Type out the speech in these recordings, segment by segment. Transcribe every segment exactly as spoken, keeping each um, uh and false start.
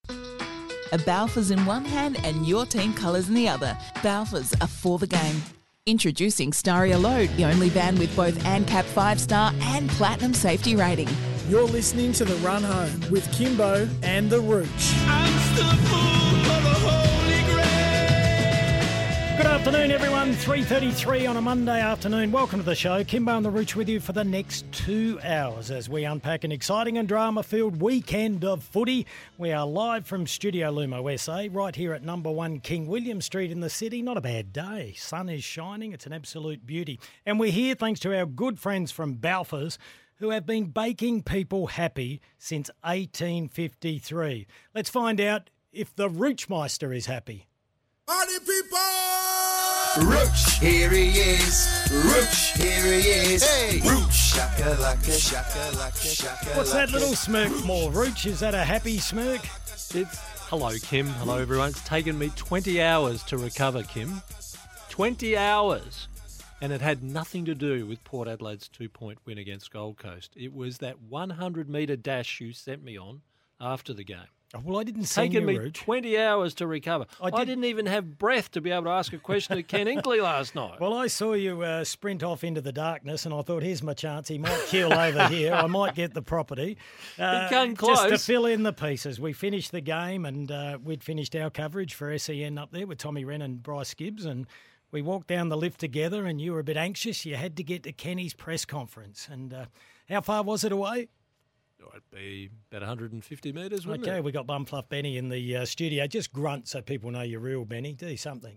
A Balfours in one hand and your team colours in the other. Balfours are for the game. Introducing Staria Load, the only van with both ANCAP five star and Platinum safety rating. You're listening to The Run Home with Kimbo and The Rooch. I'm still full of the Holy Grail. Good afternoon, everyone. three thirty-three on a Monday afternoon. Welcome to the show. Kimbo and The Rooch with you for the next two hours as we unpack an exciting and drama-filled weekend of footy. We are live from Studio Lumo S A, right here at number one King William Street in the city. Not a bad day. Sun is shining. It's an absolute beauty. And we're here thanks to our good friends from Balfours, who have been baking people happy since eighteen fifty-three. Let's find out if the Roochmeister is happy. Party people! Rooch, here he is. Rooch, here he is. Hey! Rooch, shakalaka, shakalaka, shakalaka. What's that little smirk for, Rooch? Is that a happy smirk? It's hello, Kim. Hello, everyone. It's taken me twenty hours to recover, Kim. twenty hours. And it had nothing to do with Port Adelaide's two-point win against Gold Coast. It was that one hundred metre dash you sent me on after the game. Oh, well, I didn't send Taken you, me Rooch. twenty hours to recover. I I, did- didn't even have breath to be able to ask a question to Ken Inkley last night. Well, I saw you uh, sprint off into the darkness, and I thought, here's my chance. He might keel over here. I might get the property. Uh, came Just to close. fill in the pieces. We finished the game, and uh, we'd finished our coverage for S E N up there with Tommy Wren and Bryce Gibbs, and we walked down the lift together, and you were a bit anxious. You had to get to Kenny's press conference. And uh, how far was it away? It'd be about one hundred fifty metres, wouldn't Okay, it? we got Bumfluff Benny in the uh, studio. Just grunt so people know you're real, Benny. Do something.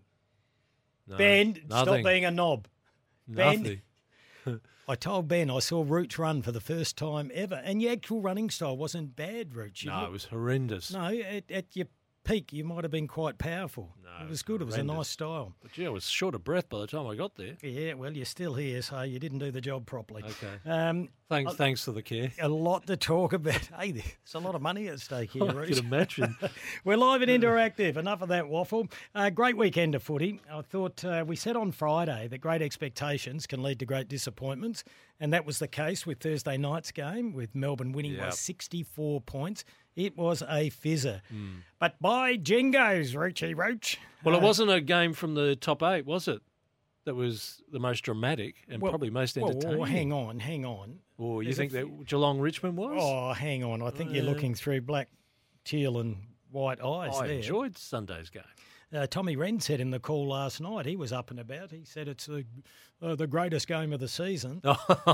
No, Ben, stop nothing. being a knob. Ben. Nothing. I told Ben I saw Rooch run for the first time ever, and your actual running style wasn't bad, Rooch. You No, look- it was horrendous. No, at, at your peak, you might have been quite powerful. No, it it was was good. It was a horrendous. nice style. But yeah, I was short of breath by the time I got there. Yeah, well, you're still here, so you didn't do the job properly. Okay. Um, Thanks, thanks for the care. a lot to talk about. Hey, there's a lot of money at stake here, I Rooch. can imagine. We're live and interactive. Enough of that waffle. Uh, great weekend of footy. I thought uh, we said on Friday that great expectations can lead to great disappointments, and that was the case with Thursday night's game, with Melbourne winning by Yep. sixty-four points. It was a fizzer. Hmm. But by jingoes, Roochy Roach. Well, it uh, wasn't a game from the top eight, was it? That was the most dramatic and well, probably most well, entertaining. well, hang on, hang on. Or you There's a think few- that Geelong Richmond was? Oh, hang on. I think you're Uh, looking through black, teal and white eyes I there. enjoyed Sunday's game. Uh, Tommy Wren said in the call last night, he was up and about. He said it's the uh, the greatest game of the season.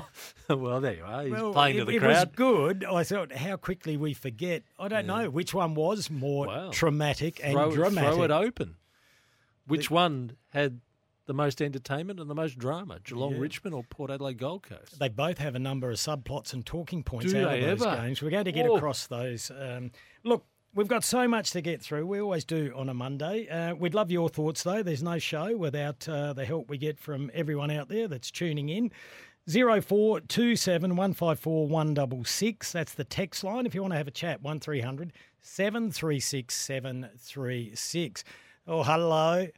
Well, there you are. He's well, playing it, to the it was crowd. good. I thought how quickly we forget. I don't Yeah. know which one was more Wow. traumatic and throw, dramatic. throw it open. Which one had the most entertainment and the most drama? Geelong Yeah. Richmond or Port Adelaide Gold Coast? They both have a number of subplots and talking points Do out they of those ever? games. We're going to get Whoa. across those. Um, look, we've got so much to get through. We always do on a Monday. Uh, we'd love your thoughts, though. There's no show without uh, the help we get from everyone out there that's tuning in. zero four two seven one five four one six six. That's the text line. If you want to have a chat, one three hundred seven three six seven three six. Oh, hello.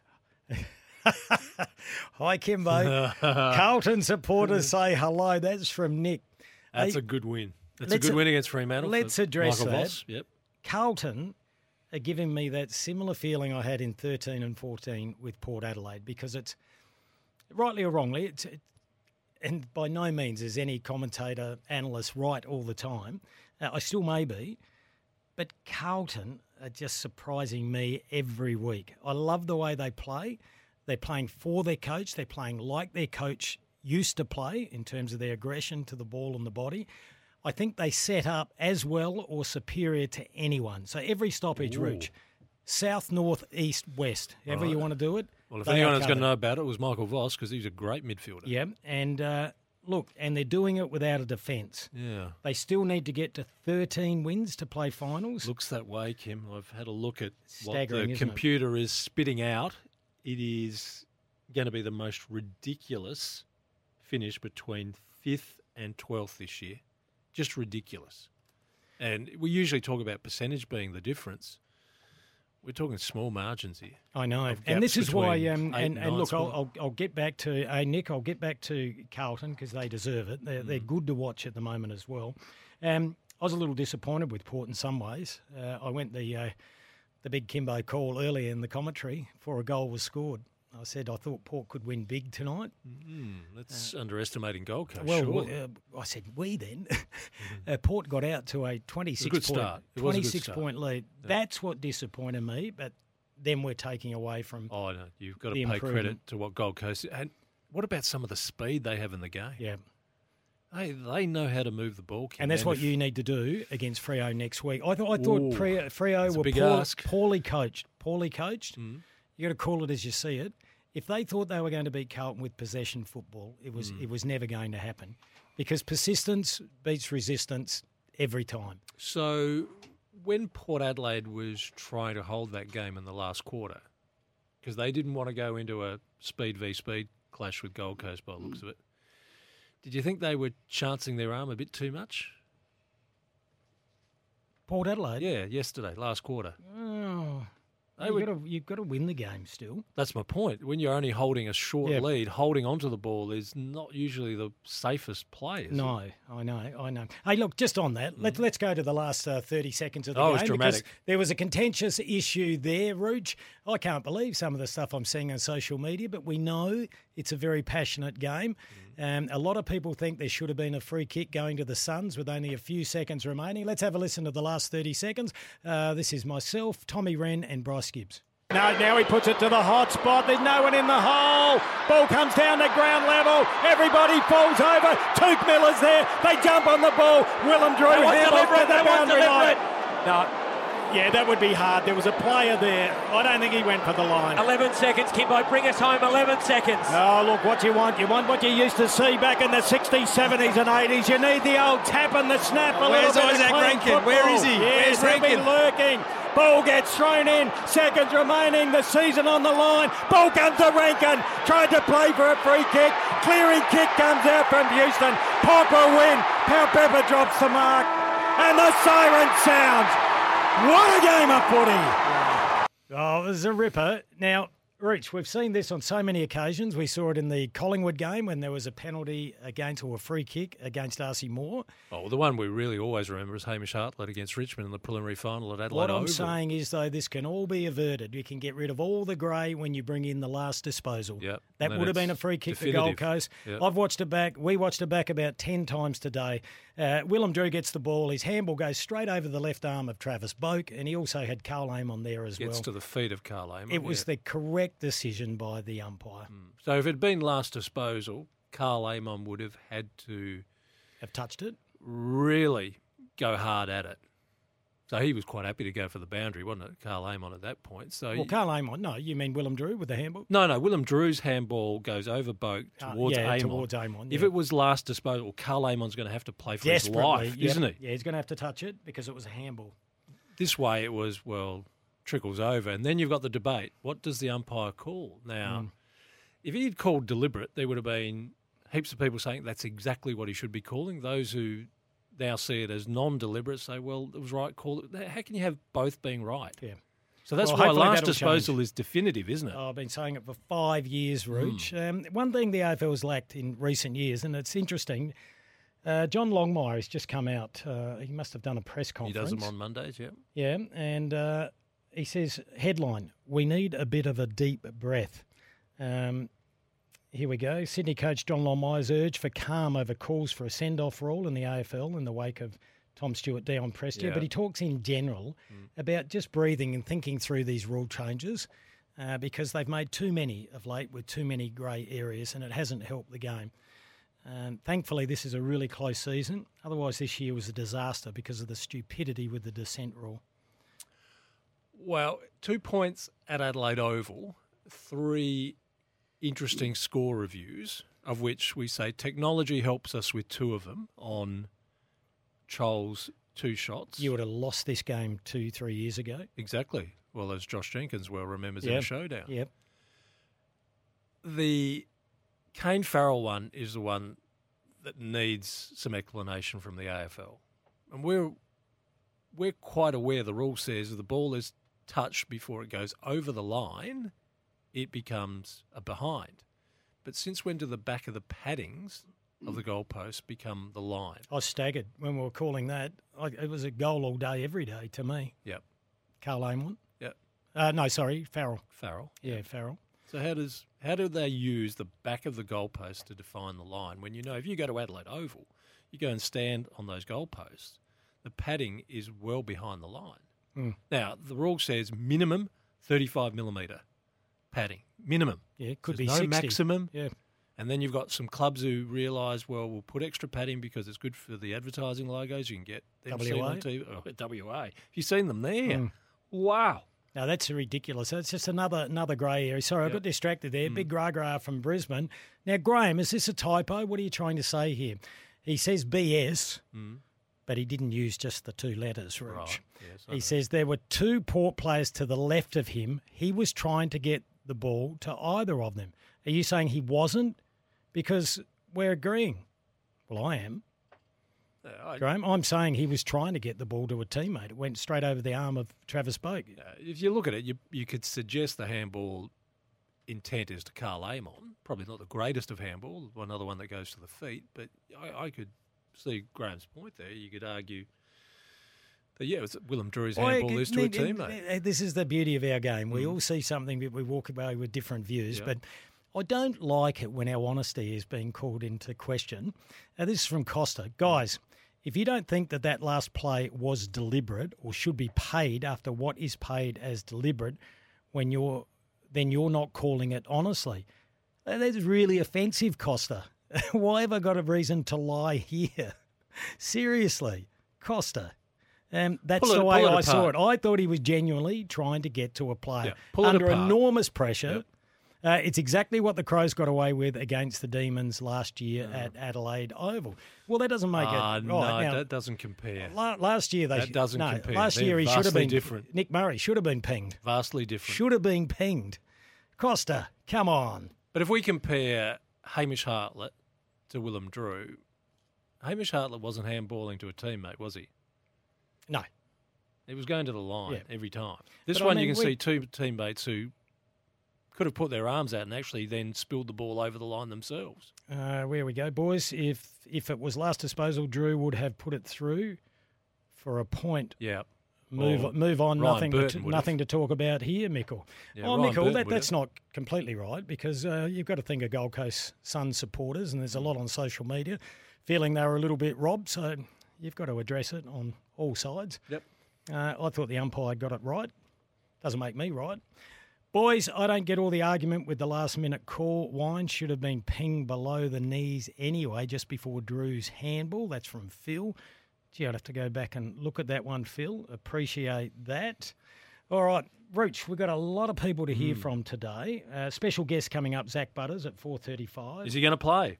Hi, Kimbo. Carlton supporters say hello. That's from Nick. That's Hey, a good win. That's a let's good a- win against Fremantle. let's for address Michael that. Voss. Yep. Carlton are giving me that similar feeling I had in thirteen and fourteen with Port Adelaide, because it's, rightly or wrongly, it's, it, and by no means is any commentator, analyst right all the time. Uh, I still may be, but Carlton are just surprising me every week. I love the way they play. They're playing for their coach. They're playing like their coach used to play in terms of their aggression to the ball and the body. I think they set up as well or superior to anyone. So every stoppage Ooh. route, south, north, east, west, however Right. you want to do it. Well, if they anyone are is going to covered. know about it, it was Michael Voss, because he's a great midfielder. Yeah, and uh, look, and they're doing it without a defence. Yeah. They still need to get to thirteen wins to play finals. Looks that way, Kim. I've had a look at what Staggering, the isn't it? computer is spitting out. It is going to be the most ridiculous finish between fifth and twelfth this year. Just ridiculous. And we usually talk about percentage being the difference. We're talking small margins here. I know, of and this gaps is why. between Um, eight and, and and look, nine I'll, spot. I'll I'll get back to uh, Nick. I'll get back to Carlton because they deserve it. They're, Mm. they're good to watch at the moment as well. Um, I was a little disappointed with Port in some ways. Uh, I went the uh, the big Kimbo call earlier in the commentary before a goal was scored. I said I thought Port could win big tonight. Mm, that's uh, underestimating Gold Coast. Well, sure. uh, I said we then. uh, Port got out to a twenty-six good point, start. It was a good twenty-six start. point lead. Yeah. That's what disappointed me, but then we're taking away from Oh, no, you've got to the pay improvement. credit to what Gold Coast. And what about some of the speed they have in the game? Yeah. They, they know how to move the ball. Kim. And that's what if- you need to do against Freo next week. I, th- I thought Ooh, Freo, Freo that's a were big poor, ask. poorly coached. Poorly coached. Mm. You got to call it as you see it. If they thought they were going to beat Carlton with possession football, it was Mm. it was never going to happen, because persistence beats resistance every time. So when Port Adelaide was trying to hold that game in the last quarter, because they didn't want to go into a speed v speed clash with Gold Coast by the looks of it, did you think they were chancing their arm a bit too much? Port Adelaide. Yeah, yesterday, last quarter. Oh, They you've, were- got to, you've got to win the game still. That's my point. When you're only holding a short Yeah. lead, holding onto the ball is not usually the safest play. Is No, it? I know, I know. Hey, look, just on that, let's let's go to the last uh, thirty seconds of the Oh, it game was dramatic. because there was a contentious issue there, Rooch. I can't believe some of the stuff I'm seeing on social media, but we know it's a very passionate game. Um, a lot of people think there should have been a free kick going to the Suns with only a few seconds remaining. Let's have a listen to the last thirty seconds. Uh, this is myself, Tommy Wren, and Bryce Gibbs. No, now he puts it to the hot spot. There's no one in the hole. Ball comes down to ground level. Everybody falls over. Took Miller's there. They jump on the ball. Willem Drew They want to handles deliver to it. the They want to boundary deliver line. it. No. Yeah, that would be hard. There was a player there. I don't think he went for the line. eleven seconds, Kimbo. Bring us home. eleven seconds. Oh, look, what you want. You want what you used to see back in the sixties, seventies and eighties. You need the old tap and the snap. A Where's little bit Isaac of clean Rankin? football. Where is he? Yes, Where's he'll be Rankin? lurking. Ball gets thrown in. Seconds remaining. The season on the line. Ball comes to Rankin. Tried to play for a free kick. Clearing kick comes out from Houston. Popper win. Pal Pepper drops the mark. And the siren sounds. What a game of footy. Oh, it was a ripper. Now, Reach, we've seen this on so many occasions. We saw it in the Collingwood game when there was a penalty against, or a free kick against R C Moore. Oh, well, the one we really always remember is Hamish Hartlett against Richmond in the preliminary final at Adelaide What I'm Oval. saying is, though, this can all be averted. You can get rid of all the grey when you bring in the last disposal. Yep. That And then would have been a it's free kick definitive. for Gold Coast. Yep. I've watched it back. We watched it back about ten times today. Uh, Willem Drew gets the ball. His handball goes straight over the left arm of Travis Boak, and he also had Carl Amon there as Gets well. to the feet of Carl Amon. It was yeah. the correct decision by the umpire. So if it had been last disposal, Carl Amon would have had to Have touched it. really go hard at it. So he was quite happy to go for the boundary, wasn't it, Carl Amon at that point? So Well, Carl Amon, no, you mean Willem Drew with the handball? no, no, Willem Drew's handball goes over Boak Uh, towards yeah, Amon. towards Amon, If yeah. it was last disposal, Carl Amon's going to have to play for his Desperately, life, yep. isn't he? Yeah, he's going to have to touch it because it was a handball. This way it was, well, trickles over. And then you've got the debate. What does the umpire call? Now, Mm. if he'd called deliberate, there would have been heaps of people saying that's exactly what he should be calling. Those who now see it as non-deliberate say, well, it was right, call it. How can you have both being right? Yeah. So that's Well, why hopefully last that'll disposal change. is definitive, isn't it? Oh, I've been saying it for five years, Hmm. Rooch. Um, one thing the A F L has lacked in recent years, and it's interesting, uh, John Longmire has just come out. Uh, he must have done a press he conference. does them on Mondays, yeah. Yeah, and uh, he says, headline, we need a bit of a deep breath. Um, here we go. Sydney coach John Longmire's urge for calm over calls for a send-off rule in the A F L in the wake of Tom Stewart, Dion Prestia. Yeah. But he talks in general about just breathing and thinking through these rule changes uh, because they've made too many of late with too many grey areas and it hasn't helped the game. Um, thankfully, this is a really close season. Otherwise, this year was a disaster because of the stupidity with the dissent rule. Well, two points at Adelaide Oval, three interesting score reviews, of which we say technology helps us with two of them on Chol's two shots. You would have lost this game two, three years ago. Exactly. Well, as Josh Jenkins well remembers in Yep. a showdown. Yep. The Kane Farrell one is the one that needs some explanation from the A F L. And we're we're quite aware the rule says if the ball is touched before it goes over the line, it becomes a behind. But since when do the back of the paddings of the goalpost become the line. I was staggered when we were calling that. I, it was a goal all day, every day to me. Yep. Carl Amon. Yep. Uh, no, sorry, Farrell. Farrell. Yeah, Farrell. So how does how do they use the back of the goalpost to define the line when you know if you go to Adelaide Oval, you go and stand on those goalposts, the padding is well behind the line. Mm. Now, the rule says minimum thirty-five millimetre padding. Minimum. Yeah, it could There's be no sixty. maximum. Yeah. And then you've got some clubs who realise, well, we'll put extra padding because it's good for the advertising logos. You can get them seen W A. on T V. Oh, W A. Have you seen them there? Mm. Wow. No, that's ridiculous. It's just another another grey area. Sorry, I Yep. got distracted there. Mm. Big Gragra from Brisbane. Now, Graham, is this a typo? What are you trying to say here? He says B S, Mm. but he didn't use just the two letters, Rich. Right. Yes, I He know. says there were two Port players to the left of him. He was trying to get the ball to either of them. Are you saying he wasn't? Because we're agreeing. Well, I am. Yeah, I- Graham, I'm saying he was trying to get the ball to a teammate. It went straight over the arm of Travis Boak. Uh, if you look at it, you you could suggest the handball intent is to Carl Amon. Probably not the greatest of handball, another one that goes to the feet. But I, I could see Graham's point there. You could argue that, yeah, it was Willem Drew's Well, handball it- is to a it- it- teammate. it- This is the beauty of our game. We Mm. all see something, but we walk away with different views. Yeah. But I don't like it when our honesty is being called into question. Now, this is from Costa. Guys, if you don't think that that last play was deliberate or should be paid after what is paid as deliberate, when you're then you're not calling it honestly. Uh, That's really offensive, Costa. Why have I got a reason to lie here? Seriously, Costa. Um, that's Pull it- the way pull it I saw it. apart. I thought he was genuinely trying to get to a player Yeah, pull it under apart. enormous pressure. Yep. Uh, it's exactly what the Crows got away with against the Demons last year at Adelaide Oval. Well, that doesn't make Ah, it no, right. Now, that doesn't compare. la- last year they That doesn't no, compare. Last They're year he should have vastly been different. Nick Murray should have been pinged. Vastly different. Should have been pinged. Costa, come on. But if we compare Hamish Hartlett to Willem Drew, Hamish Hartlett wasn't handballing to a teammate, was he? No. He was going to the line Yeah. every time. This But I one, mean, you can we- see two teammates who could have put their arms out and actually then spilled the ball over the line themselves. Uh, where we go, boys. If if it was last disposal, Drew would have put it through for a point. Yeah. Move Or move on. Ryan nothing Burton to, would nothing to talk about here, Mickle. Yeah, oh, Ryan Mickle, Burton that, would that's have. not completely right because uh, you've got to think of Gold Coast Sun supporters, and there's a lot on social media feeling they were a little bit robbed. So you've got to address it on all sides. Yep. Uh, I thought the umpire got it right. Doesn't make me right. Boys, I don't get all the argument with the last minute call. Wine should have been pinged below the knees anyway, just before Drew's handball. That's from Phil. Gee, I'd have to go back and look at that one, Phil. Appreciate that. All right, Rooch, we've got a lot of people to hear from today. Uh, special guest coming up, Zach Butters at four thirty-five. Is he going to play?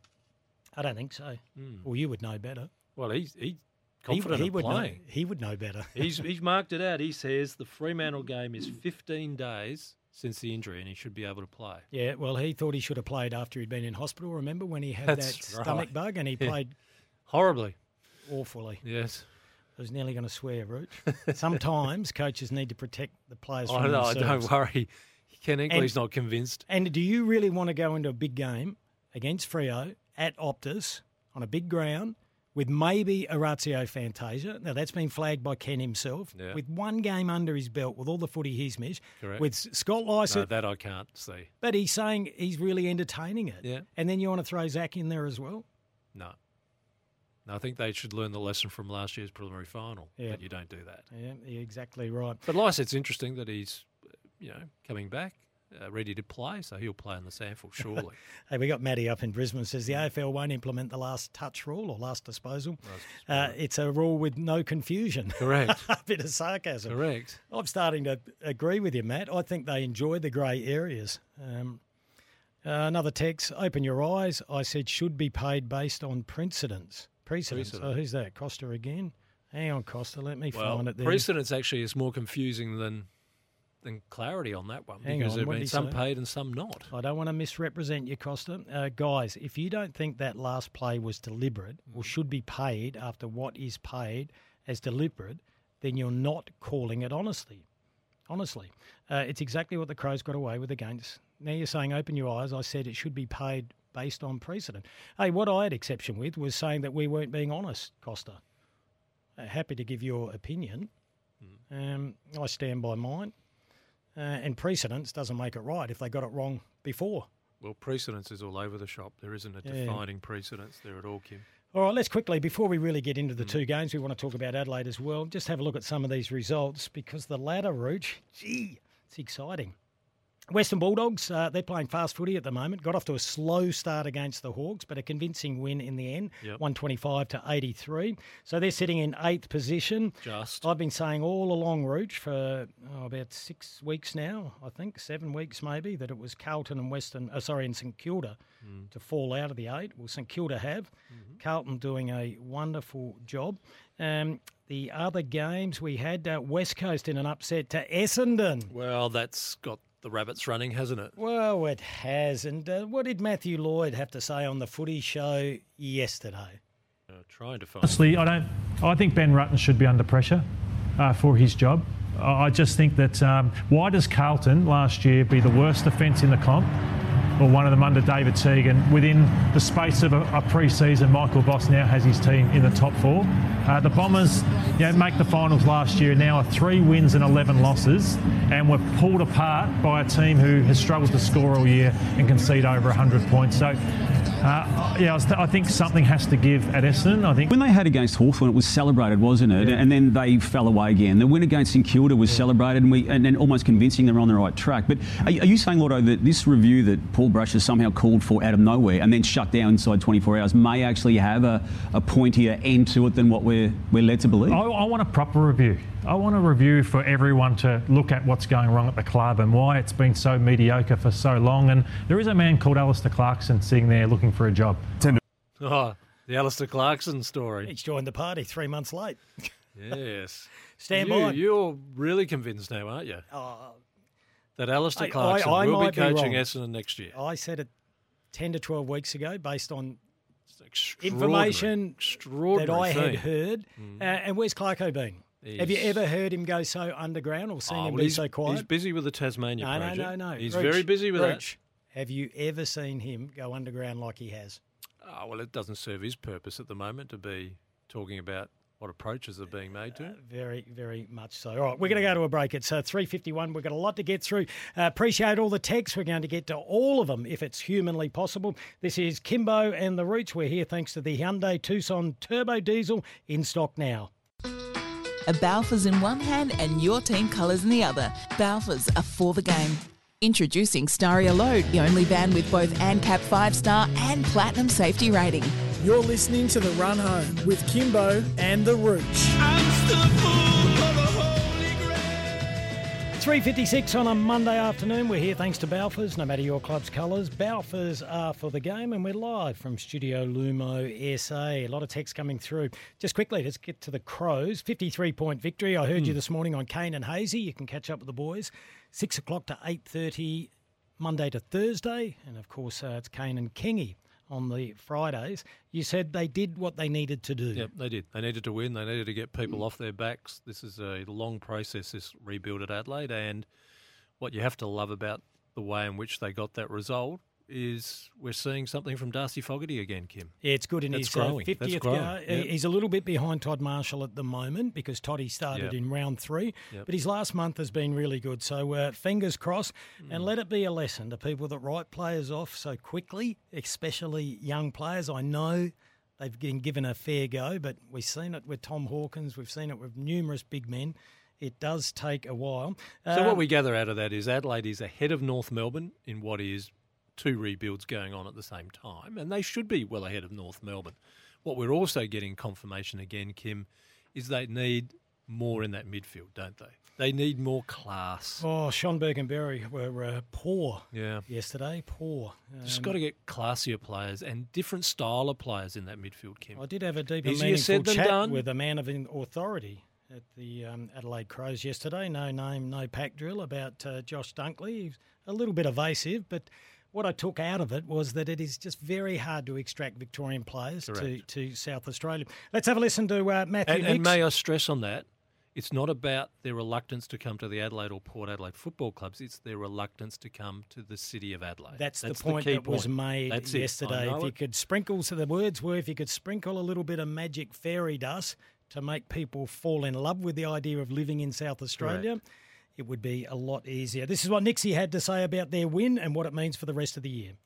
I don't think so. Well, you would know better. Well, he's, he's He, confident he of would know. playing. He would know better. he's, he's marked it out. He says the Fremantle game is fifteen days since the injury and he should be able to play. Yeah, well, he thought he should have played after he'd been in hospital. Remember when he had That's that right. stomach bug and he Yeah. played Horribly. awfully. Yes. I was nearly going to swear, Root. Sometimes coaches need to protect the players I from know. themselves. Don't worry. Ken Engley's And- not convinced. And do you really want to go into a big game against Freo at Optus on a big ground with maybe Orazio Fantasia? Now, that's been flagged by Ken himself. Yeah. With one game under his belt, with all the footy he's missed, Correct. with Scott No, Lycett, that I can't see. but he's saying he's really entertaining it. Yeah. And then you want to throw Zach in there as well? No. No, I think they should learn the lesson from last year's preliminary final. Yeah. But you don't do that. Yeah, you're exactly right. But Lycett's interesting that he's, uh, you know, coming back, uh, ready to play, so he'll play in the sample, surely. Hey, we got Matty up in Brisbane, says the A F L won't implement the last touch rule or last disposal. Uh, it's a rule with no confusion. Correct. A bit of sarcasm. Correct. I'm starting to agree with you, Matt. I think they enjoy the grey areas. Um, uh, another text, open your eyes. I said should be paid based on precedence. Precedence. Precedent. Oh, who's that? Costa again? Hang on, Costa. Let me Well, find it there. precedence actually is more confusing than than clarity on that one Hang because on, there have what did been he some say? paid and some not. I don't want to misrepresent you, Costa. Uh, guys, if you don't think that last play was deliberate or should be paid after what is paid as deliberate, then you're not calling it honestly. Honestly. Uh, it's exactly what the Crows got away with against. Now you're saying open your eyes. I said it should be paid based on precedent. Hey, what I had exception with was saying that we weren't being honest, Costa. Uh, happy to give your opinion. Mm. Um, I stand by mine. Uh, and precedence doesn't make it right if they got it wrong before. Well, precedence is all over the shop. There isn't a Yeah. defining precedence there at all, Kim. All right, let's quickly, before we really get into the two games, we want to talk about Adelaide as well. Just have a look at some of these results because the ladder, Rooch, gee, it's exciting. Western Bulldogs, uh, they're playing fast footy at the moment. Got off to a slow start against the Hawks, but a convincing win in the end, Yep. one twenty-five to eighty-three. So they're sitting in eighth position. Just. I've been saying all along, Rooch, for oh, about six weeks now, I think, seven weeks maybe, that it was Carlton and Western, uh, sorry, and St Kilda Mm. to fall out of the eight. Well, St Kilda have. Mm-hmm. Carlton doing a wonderful job. Um, the other games we had, uh, West Coast in an upset to Essendon. Well, that's got the rabbits running, hasn't it? Well, it has. And uh, what did Matthew Lloyd have to say on the footy show yesterday? Uh, trying to find. Honestly, I don't. I think Ben Rutten should be under pressure uh, for his job. I I just think that um, why does Carlton last year be the worst defence in the comp, or one of them under David Teague, and within the space of a, a pre-season, Michael Voss now has his team in the top four. Uh, the Bombers, you know, make the finals last year. Now are three wins and eleven losses, and were pulled apart by a team who has struggled to score all year and concede over one hundred points. So. Uh, yeah, I, was th- I think something has to give at Essendon. I think When they had against Hawthorn, it was celebrated, wasn't it? Yeah. And then they fell away again. The win against St Kilda was yeah. celebrated, and we and then almost convincing they're on the right track. But are, are you saying, Lotto, that this review that Paul Brush has somehow called for out of nowhere and then shut down inside twenty-four hours may actually have a, a pointier end to it than what we're we're led to believe? I, I want a proper review. I want a review for everyone to look at what's going wrong at the club and why it's been so mediocre for so long. And there is a man called Alistair Clarkson sitting there looking for a job. Oh, the Alistair Clarkson story. He's joined the party three months late. Yes. Stand you, by. You're really convinced now, aren't you? Oh, That Alistair I- Clarkson I- I will be might be coaching wrong. Essendon next year. I said it ten to twelve weeks ago based on It's extraordinary, information extraordinary that I had thing. heard. Uh, and where's Clarko been? Have you He's- ever heard him go so underground or seen Oh, him well, be he's, so quiet? he's busy with the Tasmania no, no, project. no, no. He's Rooch, very busy with Rooch, have you ever seen him go underground like he has? that. Oh, well, it doesn't serve his purpose at the moment to be talking about what approaches are being made to Uh, him. very, very much so. All right, we're going to go to a break. It's uh, three fifty-one. We've got a lot to get through. Uh, appreciate all the texts. We're going to get to all of them if it's humanly possible. This is Kimbo and the Roots. We're here thanks to the Hyundai Tucson Turbo Diesel in stock now. A Balfours in one hand and your team colours in the other. Balfours are for the game. Introducing Staria Load, the only van with both ANCAP five star and Platinum safety rating. You're listening to The Run Home with Kimbo and the Rooch. three fifty-six on a Monday afternoon. We're here thanks to Balfours. No matter your club's colours, Balfours are for the game, and we're live from Studio Lumo S A. A lot of text coming through. Just quickly, let's get to the Crows. fifty-three point victory. I heard mm. you this morning on Kane and Hazy. You can catch up with the boys. six o'clock to eight thirty, Monday to Thursday. And, of course, uh, it's Kane and Kingy on the Fridays. You said they did what they needed to do. Yep, they did. They needed to win. They needed to get people off their backs. This is a long process, this rebuild at Adelaide. And what you have to love about the way in which they got that result is we're seeing something from Darcy Fogarty again, Kim. Yeah, it's good in That's his uh, growing. That's fiftieth growing. go. Yep. He's a little bit behind Todd Marshall at the moment because Toddy started Yep. in round three. Yep. But his last month has been really good. So uh, fingers crossed. Mm. And let it be a lesson to people that write players off so quickly, especially young players. I know they've been given a fair go, but we've seen it with Tom Hawkins. We've seen it with numerous big men. It does take a while. So Um, what we gather out of that is Adelaide is ahead of North Melbourne in what is two rebuilds going on at the same time, and they should be well ahead of North Melbourne. What we're also getting confirmation again, Kim, is they need more in that midfield, don't they? They need more class. Oh, Schonberg and Berry were uh, poor Yeah. yesterday. Poor. Just Um, got to get classier players and different style of players in that midfield, Kim. I did have a deeper, Easier meaningful said than chat done. with a man of authority at the um, Adelaide Crows yesterday. No name, no pack drill about uh, Josh Dunkley. He's a little bit evasive, but what I took out of it was that it is just very hard to extract Victorian players to, Correct. to South Australia. Let's have a listen to uh, Matthew And, and Nicks. may I stress on that, It's not about their reluctance to come to the Adelaide or Port Adelaide football clubs. It's their reluctance to come to the city of Adelaide. That's, That's the point the key that was point. made That's yesterday. It. If you could sprinkle, so the words were, if you could sprinkle a little bit of magic fairy dust to make people fall in love with the idea of living in South Australia, Correct. it would be a lot easier. This is what Nixie had to say about their win and what it means for the rest of the year.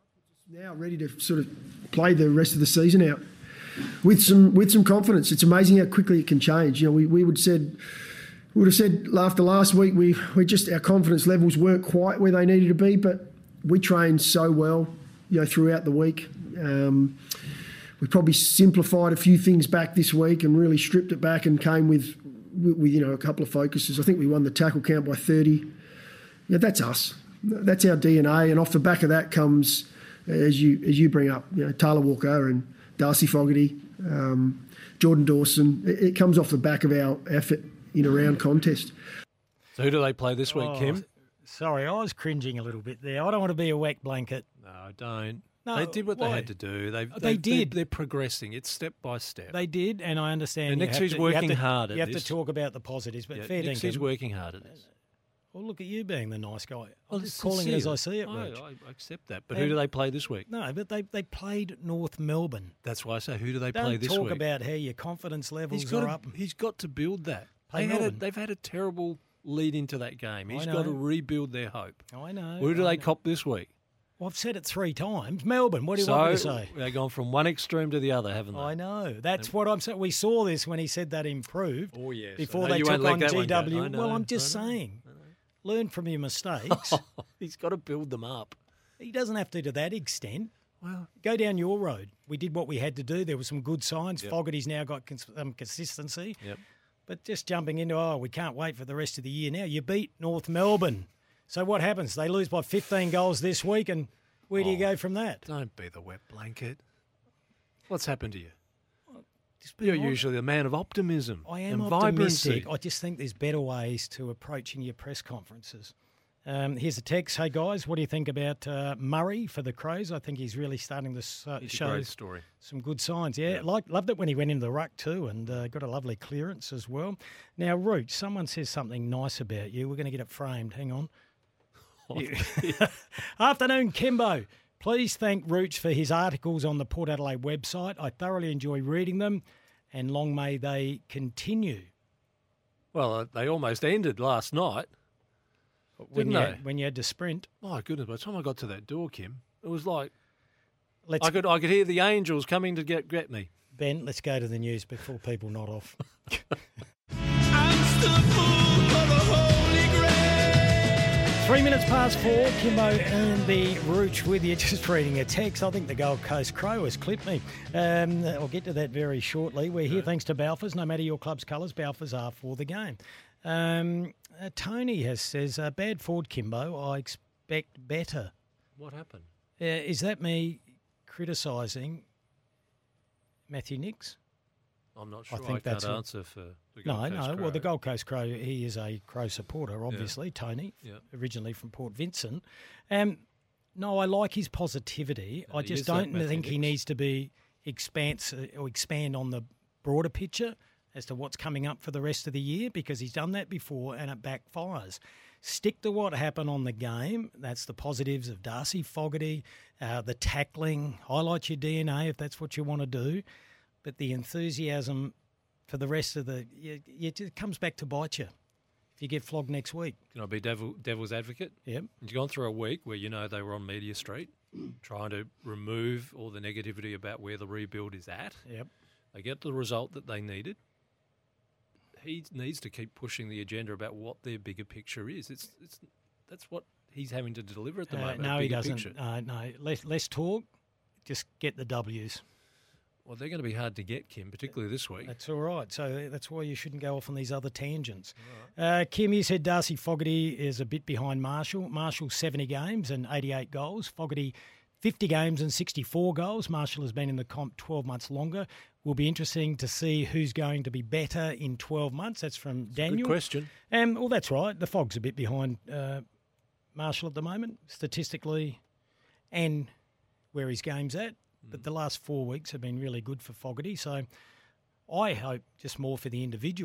Now ready to sort of play the rest of the season out with some with some confidence. It's amazing how quickly it can change. You know, we, we would said we would have said after last week we we just our confidence levels weren't quite where they needed to be, but we trained so well, you know, throughout the week. Um, we probably simplified a few things back this week and really stripped it back and came with, with, with you know a couple of focuses. I think we won the tackle count by thirty. Yeah, that's us. That's our D N A, and off the back of that comes, as you as you bring up, you know, Taylor Walker and Darcy Fogarty, um, Jordan Dawson. It, it comes off the back of our effort in a round contest. So who do they play this week, Oh, Kim? Sorry, I was cringing a little bit there. I don't want to be a wet blanket. No, don't. No, they did what why? they had to do. They've, They they've, did. They're, they're progressing. It's step by step. They did, and I understand. And you Nixie's have to, you have working to- hard at You have this. to talk about the positives, but Yeah, fair Nixie's dinkum. working hard at this. Well, look at you being the nice guy. I'm Well, just it's calling it as I sincere. see it, Rich. I, I accept that. But And- who do they play this week? No, but they, they played North Melbourne. That's why I say, who do they Don't play this talk week? about how your confidence levels He's got, are to, up. he's got to build that. Play They had a, Melbourne. they've had a terrible lead into that game. I He's know. got to rebuild their hope. I know. Who do I they know. cop this week? Well, I've said it three times. Melbourne. What do you so want me to say? they've gone from one extreme to the other, haven't they? I know. That's what I'm saying. We saw this when he said that improved. Oh, yes. Before I know they you took won't let on that one G go. W. I know, Well, I'm just I know. saying, learn from your mistakes. He's got to build them up. He doesn't have to to that extent. Well, Go down your road. We did what we had to do. There were some good signs. Yep. Fogarty's now got cons- um, consistency. Yep. But just jumping into, oh, we can't wait for the rest of the year now. You beat North Melbourne. So what happens? They lose by fifteen goals this week, and where do you Oh. go from that? Don't be the wet blanket. What's happened to you? Just be You're honest. usually a man of optimism I am and optimistic. vibrancy. I just think there's better ways to approaching your press conferences. Um, here's a text. Hey, guys, what do you think about uh, Murray for the Crows? I think he's really starting to s- uh, It's a show great story. some good signs. Yeah, like loved it when he went into the ruck too and uh, got a lovely clearance as well. Now, Root, someone says something nice about you. We're going to get it framed. Hang on. You- Afternoon, Kimbo. Please thank Rooch for his articles on the Port Adelaide website. I thoroughly enjoy reading them, and long may they continue. Well, uh, they almost ended last night. When Didn't you, they? had, when you had to sprint. My goodness, by the time I got to that door, Kim, it was like Let's, I could I could hear the angels coming to get get me. Ben, let's go to the news before people nod off. Three minutes past four, Kimbo and the Rooch with you. Just reading a text. I think the Gold Coast Crow has clipped me. Um, I'll get to that very shortly. We're here thanks to Balfours. No matter your club's colours, Balfours are for the game. Um, uh, Tony has says, uh, bad Ford, Kimbo. I expect better. What happened? Uh, is that me criticising Matthew Nix? I'm not sure. I I, think can't that's a- answer for the Gold No, Coast no. Crow. Well, the Gold Coast Crow, he is a Crow supporter, obviously, Tony, Yeah. originally from Port Vincent. Um, no, I like his positivity. No, I he just is that don't Matthew think he Nix. needs to be expanse or expand on the broader picture as to what's coming up for the rest of the year, because he's done that before and it backfires. Stick to what happened on the game. That's the positives of Darcy Fogarty, uh, the tackling. Highlight your D N A if that's what you want to do. But the enthusiasm for the rest of the, it, it just comes back to bite you if you get flogged next week. Can I be devil, devil's advocate? Yep. You've gone through a week where you know they were on Media Street trying to remove all the negativity about where the rebuild is at. Yep. They get the result that they needed. He needs to keep pushing the agenda about what their bigger picture is. It's it's that's what he's having to deliver at the Uh, moment. a no, he bigger doesn't. Picture. Uh, no, less, less talk. Just get the W's. Well, they're going to be hard to get, Kim, particularly this week. That's all right. So that's why you shouldn't go off on these other tangents. Uh, Kim, you said Darcy Fogarty is a bit behind Marshall. Marshall seventy games and eighty-eight goals. Fogarty fifty games and sixty-four goals. Marshall has been in the comp twelve months longer. Will be interesting to see who's going to be better in twelve months. That's from Daniel. Good question. Um, well, that's right. The Fog's a bit behind uh, Marshall at the moment, statistically, and where his game's at. But the last four weeks have been really good for Fogarty. So I hope just more for the individuals.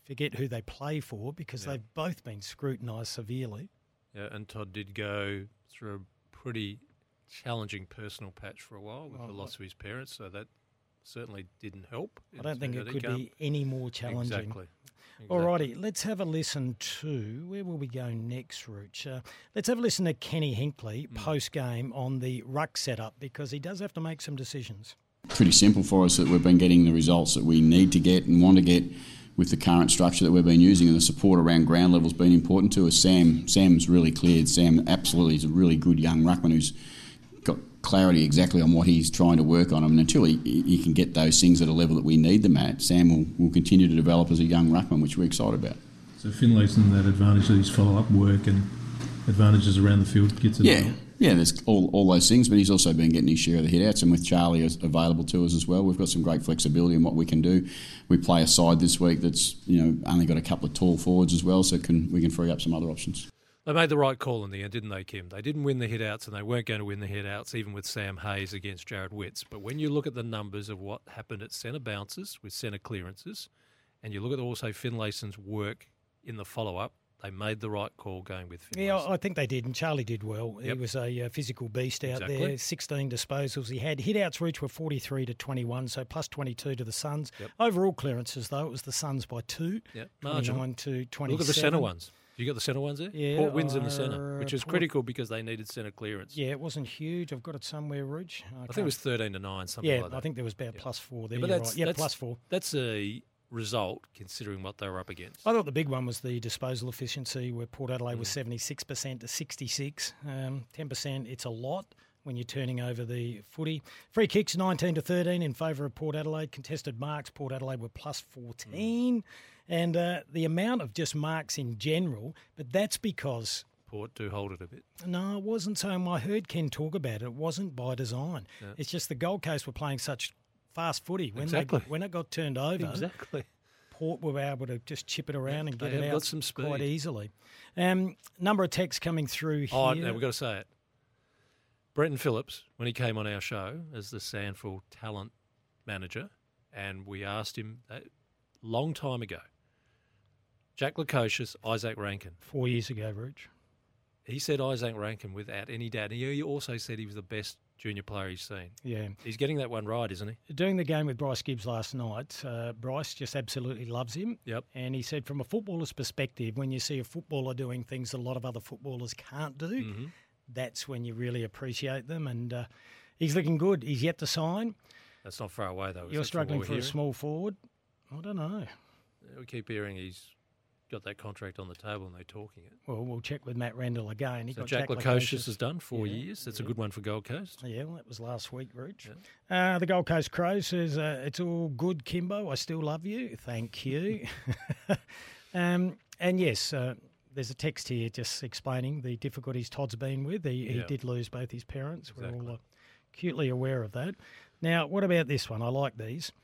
forget who they play for because Yeah. they've both been scrutinised severely. Yeah, and Todd did go through a pretty challenging personal patch for a while with Oh, the loss of his parents, so that certainly didn't help. I don't think it could income. be any more challenging. Exactly. Alrighty, let's have a listen to, where will we go next, Rooch? Uh, let's have a listen to Kenny Hinkley Mm. post-game on the ruck setup because he does have to make some decisions. Pretty simple for us that we've been getting the results that we need to get and want to get with the current structure that we've been using, and the support around ground level has been important to us. Sam, Sam's really cleared. Sam absolutely is a really good young ruckman who's got clarity exactly on what he's trying to work on. I mean, until he, he can get those things at a level that we need them at, Sam will, will continue to develop as a young ruckman, which we're excited about. So Finlayson, that advantage of his follow-up work and advantages around the field gets it. Yeah, yeah, there's all, all those things, but he's also been getting his share of the hit-outs, and with Charlie as available to us as well, we've got some great flexibility in what we can do. We play a side this week that's, you know, only got a couple of tall forwards as well, so can we can free up some other options. They made the right call in the end, didn't they, Kim? They didn't win the hit-outs, and they weren't going to win the hit-outs, even with Sam Hayes against Jared Witts. But when you look at the numbers of what happened at centre bounces with centre clearances, and you look at also Finlayson's work in the follow-up, they made the right call going with Finlayson. Yeah, I think they did, and Charlie did well. Yep. He was a uh, physical beast out Exactly. there. sixteen disposals he had. Hit-outs reach were forty-three to twenty-one, so plus twenty-two to the Suns. Yep. Overall clearances, though, it was the Suns by two, Yep. twenty-nine Marginal. to twenty-seven. Look at the centre ones. You got the centre ones there? Yeah, Port wins in the centre, uh, which is Port- critical because they needed centre clearance. Yeah, it wasn't huge. I've got it somewhere, Ridge. I, think it was thirteen to nine, something yeah, like that. I think there was about plus four there. Yeah, but you're that's, right. Yeah, that's, plus four. That's a result considering what they were up against. I thought the big one was the disposal efficiency, where Port Adelaide Mm. was seventy-six percent to sixty-six. Um, ten percent, it's a lot when you're turning over the footy. Free kicks, nineteen to thirteen in favour of Port Adelaide. Contested marks, Port Adelaide were plus fourteen. Mm. And uh, the amount of just marks in general, but that's because... Port do hold it a bit. No, it wasn't so. I heard Ken talk about it. It wasn't by design. Yeah. It's just the Gold Coast were playing such fast footy. When Exactly. They, when it got turned over... Exactly. Port were able to just chip it around and they get it have out got some speed. quite easily. Um, number of texts coming through here. Oh, no, we've got to say it. Brenton Phillips, when he came on our show as the Sandford talent manager, and we asked him a long time ago, Jack Lukosius, Isaac Rankin. Four years ago, Rooch. He said Isaac Rankin without any doubt. And he also said he was the best junior player he's seen. Yeah. He's getting that one right, isn't he? Doing the game with Bryce Gibbs last night, uh, Bryce just absolutely loves him. Yep. And he said from a footballer's perspective, when you see a footballer doing things that a lot of other footballers can't do, Mm-hmm. that's when you really appreciate them. And uh, he's looking good. He's yet to sign. That's not far away, though. is You're it, from struggling what for we're a hearing? small forward. I don't know. We keep hearing he's got that contract on the table and they're talking it. Well, we'll check with Matt Rendell again. He So got Jack Jack Lukosius has done four Yeah, years. That's a yeah. good one for Gold Coast. Yeah, well, that was last week, Rooch. Uh, the Gold Coast Crows says, uh, it's all good, Kimbo. I still love you. Thank you. um, and yes, uh, there's a text here just explaining the difficulties Todd's been with. He, he Yeah. did lose both his parents. We're Exactly. all uh, acutely aware of that. Now, what about this one? I like these.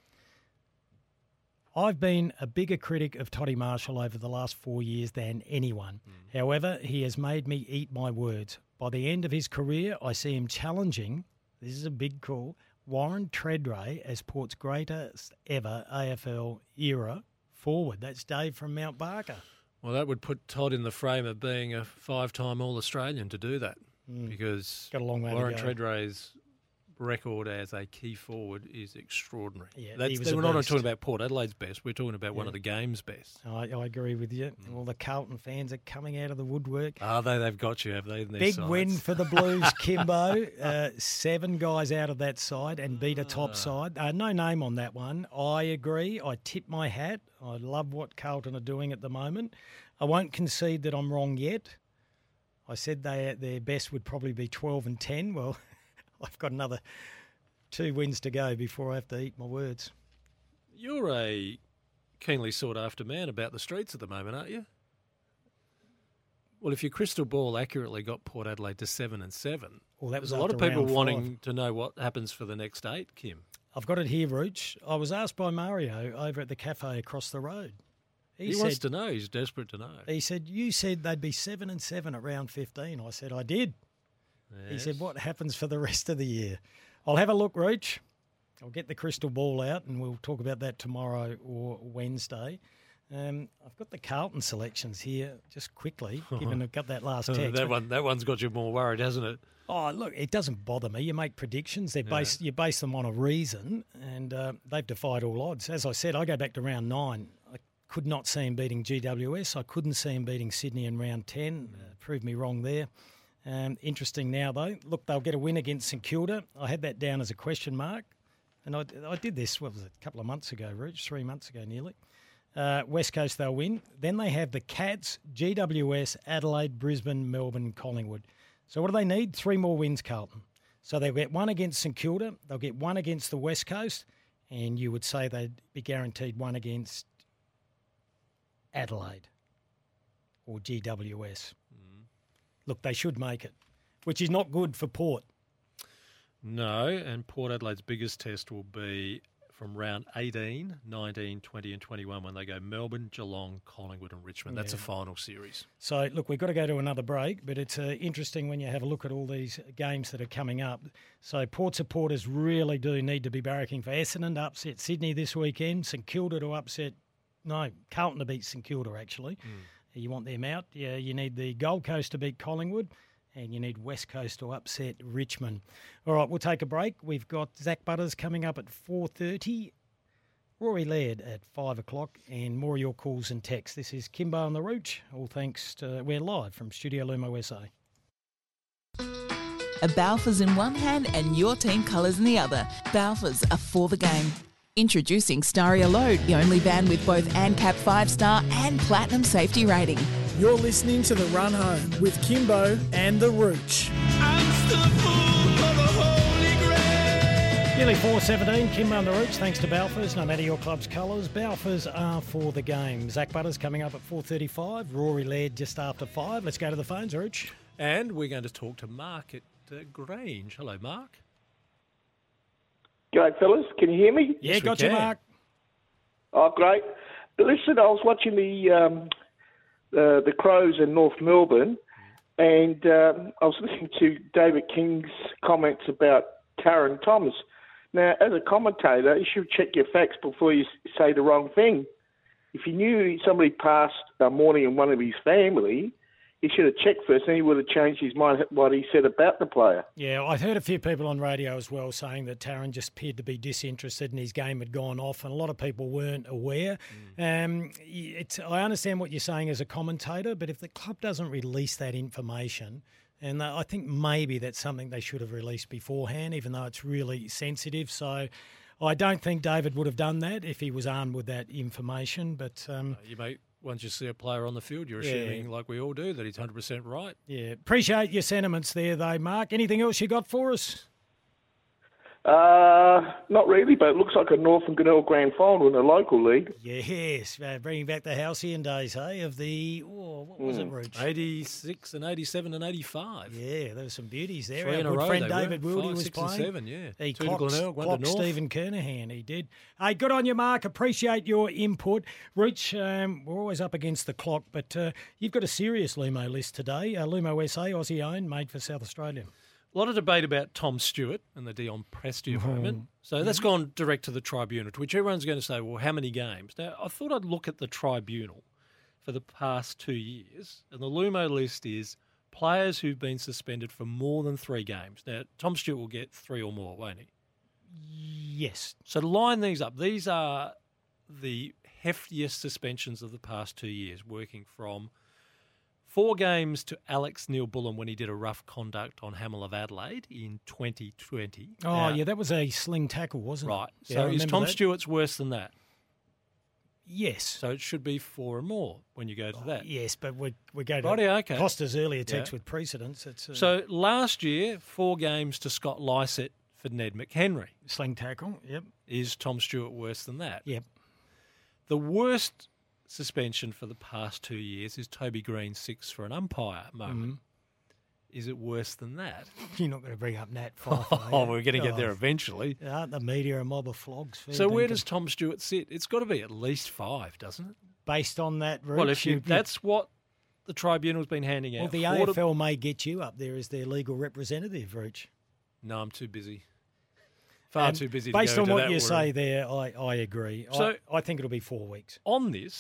I've been a bigger critic of Toddy Marshall over the last four years than anyone. Mm. However, he has made me eat my words. By the end of his career, I see him challenging, this is a big call, Warren Tredrea as Port's greatest ever A F L era forward. That's Dave from Mount Barker. Well, that would put Todd in the frame of being a five-time All-Australian to do that Mm. because Got a long way to Warren go. Tredrea's record as a key forward is extraordinary. Yeah, That's, he was a we're not beast. talking about Port Adelaide's best. We're talking about one Yeah. of the game's best. I, I agree with you. Mm. All the Carlton fans are coming out of the woodwork. Are they? They've got you, have they? in their Big sights? win for the Blues, Kimbo. Uh, seven guys out of that side and beat a Ah. top side. Uh, no name on that one. I agree. I tip my hat. I love what Carlton are doing at the moment. I won't concede that I'm wrong yet. I said they their best would probably be twelve and ten. Well, I've got another two wins to go before I have to eat my words. You're a keenly sought-after man about the streets at the moment, aren't you? Well, if your crystal ball accurately got Port Adelaide to seven and seven, Well, that was there's a lot of after people round wanting five. to know what happens for the next eight, Kim. I've got it here, Rooch. I was asked by Mario over at the cafe across the road. He, said, wants to know. He's desperate to know. He said, you said they'd be seven and seven at round fifteen. I said, I did. He said, Yes. what happens for the rest of the year? I'll have a look, Rooch. I'll get the crystal ball out and we'll talk about that tomorrow or Wednesday. Um, I've got the Carlton selections here, just quickly, given I've got that last text. that but- one, that one's got you more worried, hasn't it? Oh, look, it doesn't bother me. You make predictions. They're based, You base them on a reason, and uh, they've defied all odds. As I said, I go back to round nine. I could not see him beating G W S. I couldn't see him beating Sydney in round ten. Uh, proved me wrong there. Um, interesting now, though. Look, they'll get a win against St Kilda. I had that down as a question mark, and I, I did this, what was it, a couple of months ago, Rich, three months ago nearly. Uh, West Coast, they'll win. Then they have the Cats, G W S, Adelaide, Brisbane, Melbourne, Collingwood. So what do they need? Three more wins, Carlton. So they'll get one against St Kilda, they'll get one against the West Coast, and you would say they'd be guaranteed one against Adelaide or G W S. Mm. Look, they should make it, which is not good for Port. No, and Port Adelaide's biggest test will be from round eighteen, nineteen, twenty and twenty-one when they go Melbourne, Geelong, Collingwood and Richmond. That's Yeah. a final series. So, look, we've got to go to another break, but it's uh, interesting when you have a look at all these games that are coming up. So Port supporters really do need to be barracking for Essendon to upset Sydney this weekend, St Kilda to upset, no, Carlton to beat St Kilda, actually. Mm. You want them out. Yeah, you need the Gold Coast to beat Collingwood, and you need West Coast to upset Richmond. All right, we'll take a break. We've got Zach Butters coming up at four thirty, Rory Laird at five o'clock, and more of your calls and texts. This is Kimbo on the Rooch. All thanks to, we're live from Studio Lumo S A. A Balfours in one hand and your team colours in the other. Balfours are for the game. Introducing Staria Load, the only van with both ANCAP five star and Platinum safety rating. You're listening to The Run Home with Kimbo and the Rooch. Nearly four seventeen, Kimbo on the Rooch. Thanks to Balfours. No matter your club's colours, Balfours are for the game. Zach Butters coming up at four thirty-five. Rory Laird just after five. Let's go to the phones, Rooch. And we're going to talk to Mark at uh, Grange. Hello, Mark. G'day, fellas. Can you hear me? Yeah, Yes, we got you, can. Mark. Oh, great. Listen, I was watching the um, uh, the Crows in North Melbourne, and um, I was listening to David King's comments about Taron Thomas. Now, as a commentator, you should check your facts before you s- say the wrong thing. If you knew somebody passed a morning in one of his family, he should have checked first, and he would have changed his mind what he said about the player. Yeah, I heard a few people on radio as well saying that Taron just appeared to be disinterested and his game had gone off, and a lot of people weren't aware. Mm. Um, it's, I understand what you're saying as a commentator, but if the club doesn't release that information, and I think maybe that's something they should have released beforehand, even though it's really sensitive. So I don't think David would have done that if he was armed with that information. But um, You may, once you see a player on the field, you're Yeah. assuming, like we all do, that he's one hundred percent right. yeah, appreciate your sentiments there, though, Mark. Anything else you got for us? Uh, not really, but it looks like a Northern Glenelg grand final in the local league. Yes, uh, bringing back the halcyon days, hey, of the, oh, what was it, Rooch? eighty-six and eighty-seven and eighty-five. Yeah, there were some beauties there. Three Our in a good row friend they were. David Wilde Five, was six and playing. seven, yeah. He Two to clocked, Glenelg, one to clocked North. Stephen Kernahan, he did. Hey, good on you, Mark. Appreciate your input. Rich, um, we're always up against the clock, but uh, you've got a serious Lumo list today. Uh, Lumo S A, Aussie owned, made for South Australia. A lot of debate about Tom Stewart and the Dion Prestia moment. So that's gone direct to the tribunal, to which everyone's going to say, well, how many games? Now, I thought I'd look at the tribunal for the past two years, and the Lumo list is players who've been suspended for more than three games. Now, Tom Stewart will get three or more, won't he? Yes. So to line these up, these are the heftiest suspensions of the past two years, working from four games to Alex Neil-Bullen when he did a rough conduct on Hamel of Adelaide in twenty twenty. Oh, Now- yeah, that was a sling tackle, wasn't Right. it? Yeah, So I is remember Tom that. Stewart's worse than that? Yes. So it should be four or more when you go to that. Yes, but we we go to Rightio, okay. Costa's earlier text Yeah. with precedence. It's uh, So last year, four games to Scott Lysett for Ned McHenry. sling tackle, yep. Is Tom Stewart worse than that? Yep. The worst suspension for the past two years is Toby Green's six for an umpire moment. Mm-hmm. Is it worse than that? You're not going to bring up Nat Fife. Oh, we're going to get there eventually. Aren't the media a mob of flogs? Fair So where dinkum. does Tom Stewart sit? It's got to be at least five, doesn't it? Based on that route, Well, if you, that's what the tribunal's been handing out. well, the Four A to- F L may get you up there as their legal representative, Rooch. No, I'm too busy. Far And too busy to Based go on to what that you world. say there, I, I agree. So- I, I think it'll be four weeks. On this,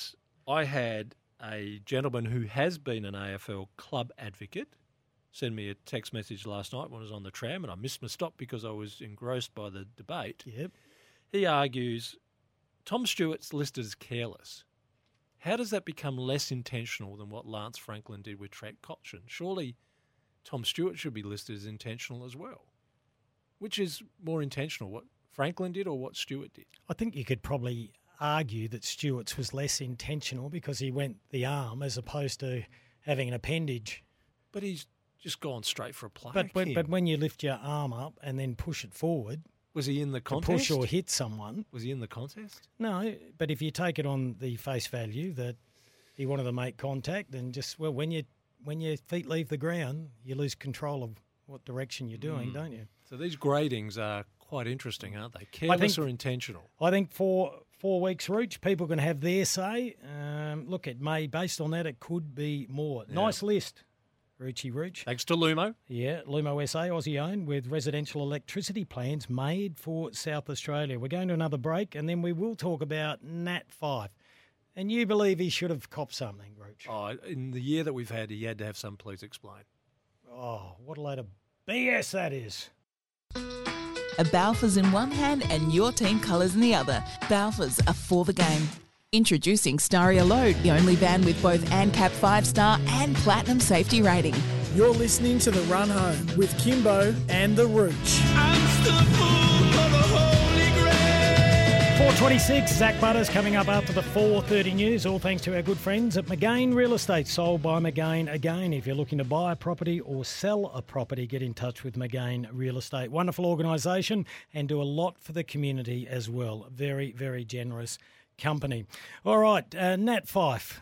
I had a gentleman who has been an A F L club advocate send me a text message last night when I was on the tram, and I missed my stop because I was engrossed by the debate. Yep. He argues Tom Stewart's listed as careless. How does that become less intentional than what Lance Franklin did with Trent Cotchin? Surely Tom Stewart should be listed as intentional as well. Which is more intentional, what Franklin did or what Stewart did? I think you could probably argue that Stewart's was less intentional because he went the arm as opposed to having an appendage. But he's just gone straight for a play. But, but, but when you lift your arm up and then push it forward... Was he in the contest? To push or hit someone. Was he in the contest? No, but if you take it on the face value that he wanted to make contact and just, well, when you when your feet leave the ground, you lose control of what direction you're doing, mm. don't you? So these gradings are quite interesting, aren't they? Careless think, or intentional? I think for four weeks, Rooch, people can have their say. Um, look, it may, based on that, it could be more. Yeah. Nice list. Roochy Rooch. Thanks to Lumo. Yeah, Lumo S A, Aussie owned, with residential electricity plans made for South Australia. We're going to another break, and then we will talk about Nat five. And you believe he should have copped something, Rooch? Oh, in the year that we've had, he had to have some. Please explain. Oh, what a load of B S that is. A Balfours in one hand and your team colours in the other. Balfours are for the game. Introducing Staria Load, the only van with both ANCAP five star and Platinum safety rating. You're listening to The Run Home with Kimbo and The Rooch. four twenty-six, Zach Butters coming up after the four thirty news, all thanks to our good friends at McGain Real Estate, sold by McGain. Again, if you're looking to buy a property or sell a property, get in touch with McGain Real Estate. Wonderful organisation and do a lot for the community as well. Very, very generous company. All right, uh, Nat Fyfe.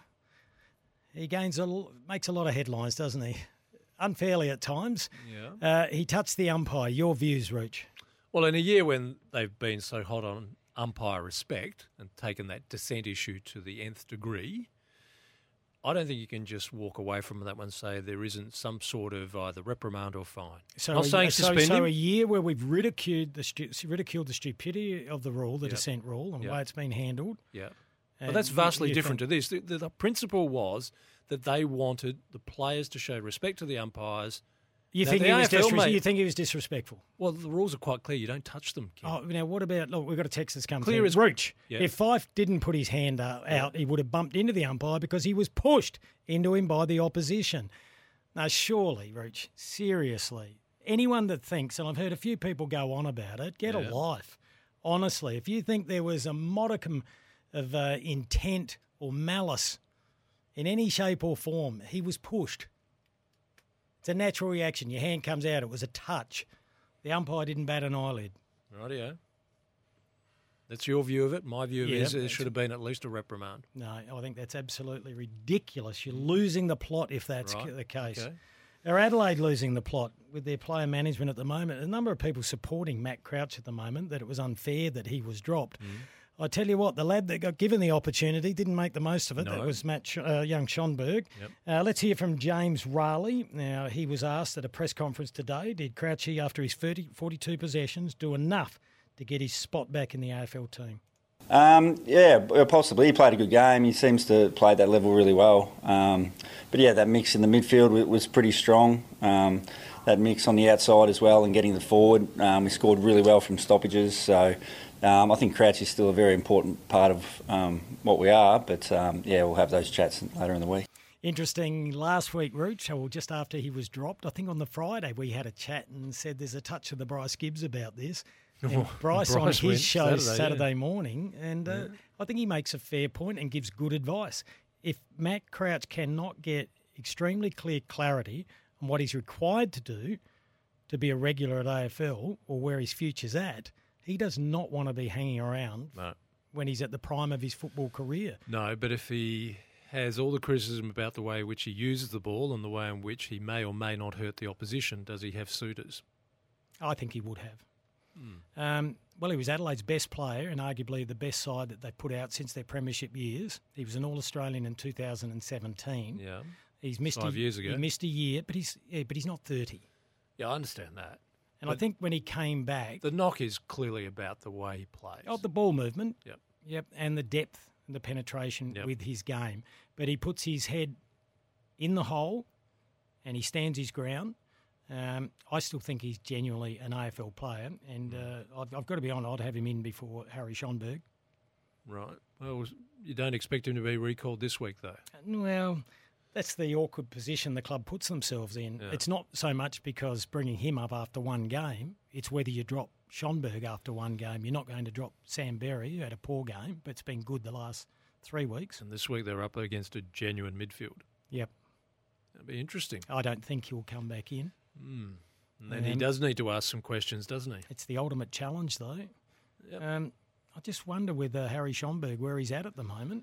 He gains a, makes a lot of headlines, doesn't he? Unfairly at times. Yeah. Uh, he touched the umpire. Your views, Rooch? Well, in a year when they've been so hot on umpire respect and taken that dissent issue to the nth degree, I don't think you can just walk away from that one and say there isn't some sort of either reprimand or fine. So, Not a, saying so, suspend so him. a year where we've ridiculed the stu- ridiculed the stupidity of the rule, the Yep. dissent rule, and Yep. the way it's been handled. Yeah. And Well, that's you- vastly you different think- to this. The, the, the principle was that they wanted the players to show respect to the umpires. You Now, think the he was A F L disres- made- You think he was disrespectful? Well, the rules are quite clear. You don't touch them. Kim. Oh, now what about? Look, we've got a text that's come Clear through. as- Rooch. Yeah. If Fyfe didn't put his hand uh, out, he would have bumped into the umpire because he was pushed into him by the opposition. Now, surely, Rooch, seriously, anyone that thinks, and I've heard a few people go on about it, get Yeah. a life. Honestly, if you think there was a modicum of uh, intent or malice in any shape or form, he was pushed. It's a natural reaction. Your hand comes out. It was a touch. The umpire didn't bat an eyelid. Rightio. That's your view of it. My view Yeah, is there that's- should have been at least a reprimand. No, I think that's absolutely ridiculous. You're losing the plot if that's Right, the case. okay. Are Adelaide losing the plot with their player management at the moment? A number of people supporting Matt Crouch at the moment, that it was unfair that he was dropped. Mm. I tell you what, the lad that got given the opportunity didn't make the most of it. No. That was Matt Sh- uh, young Schonberg. Yep. Uh, let's hear from James Raleigh. Now, he was asked at a press conference today, did Crouchy, after his thirty, forty-two possessions, do enough to get his spot back in the A F L team? Um, yeah, possibly. He played a good game. He seems to play that level really well. Um, but yeah, that mix in the midfield was pretty strong. Um, that mix on the outside as well and getting the forward. Um, he scored really well from stoppages. So um, I think Crouch is still a very important part of um, what we are. But um, yeah, we'll have those chats later in the week. Interesting, last week, Rooch, well, just after he was dropped, I think on the Friday we had a chat and said there's a touch of the Bryce Gibbs about this. And Oh, Bryce, Bryce on his went show Saturday, Saturday, yeah. morning, and uh, Yeah. I think he makes a fair point and gives good advice. If Matt Crouch cannot get extremely clear clarity on what he's required to do to be a regular at A F L or where his future's at, he does not want to be hanging around No. when he's at the prime of his football career. No, but if he has all the criticism about the way in which he uses the ball and the way in which he may or may not hurt the opposition, does he have suitors? I think he would have. Hmm. Um, well, he was Adelaide's best player and arguably the best side that they've put out since their premiership years. He was an All-Australian in two thousand seventeen. Yeah. He's missed Five a, years ago. He missed a year, but he's yeah, but he's not thirty. Yeah, I understand that. And I But think when he came back, the knock is clearly about the way he plays. oh, the ball movement, Yep. yep, and the depth the penetration Yep. with his game. But he puts his head in the hole and he stands his ground. Um, I still think he's genuinely an A F L player, and uh, I've, I've got to be honest, I'd have him in before Harry Schonberg. Right. Well, you don't expect him to be recalled this week, though. Well, that's the awkward position the club puts themselves in. Yeah. It's not so much because bringing him up after one game, it's whether you drop Schonberg after one game. You're not going to drop Sam Berry, who had a poor game, but it's been good the last three weeks. And this week they're up against a genuine midfield. Yep. That'll be interesting. I don't think he'll come back in. Mm. And then he Um, does need to ask some questions, doesn't he? It's the ultimate challenge, though. Yep. Um, I just wonder with uh, Harry Schonberg where he's at at the moment.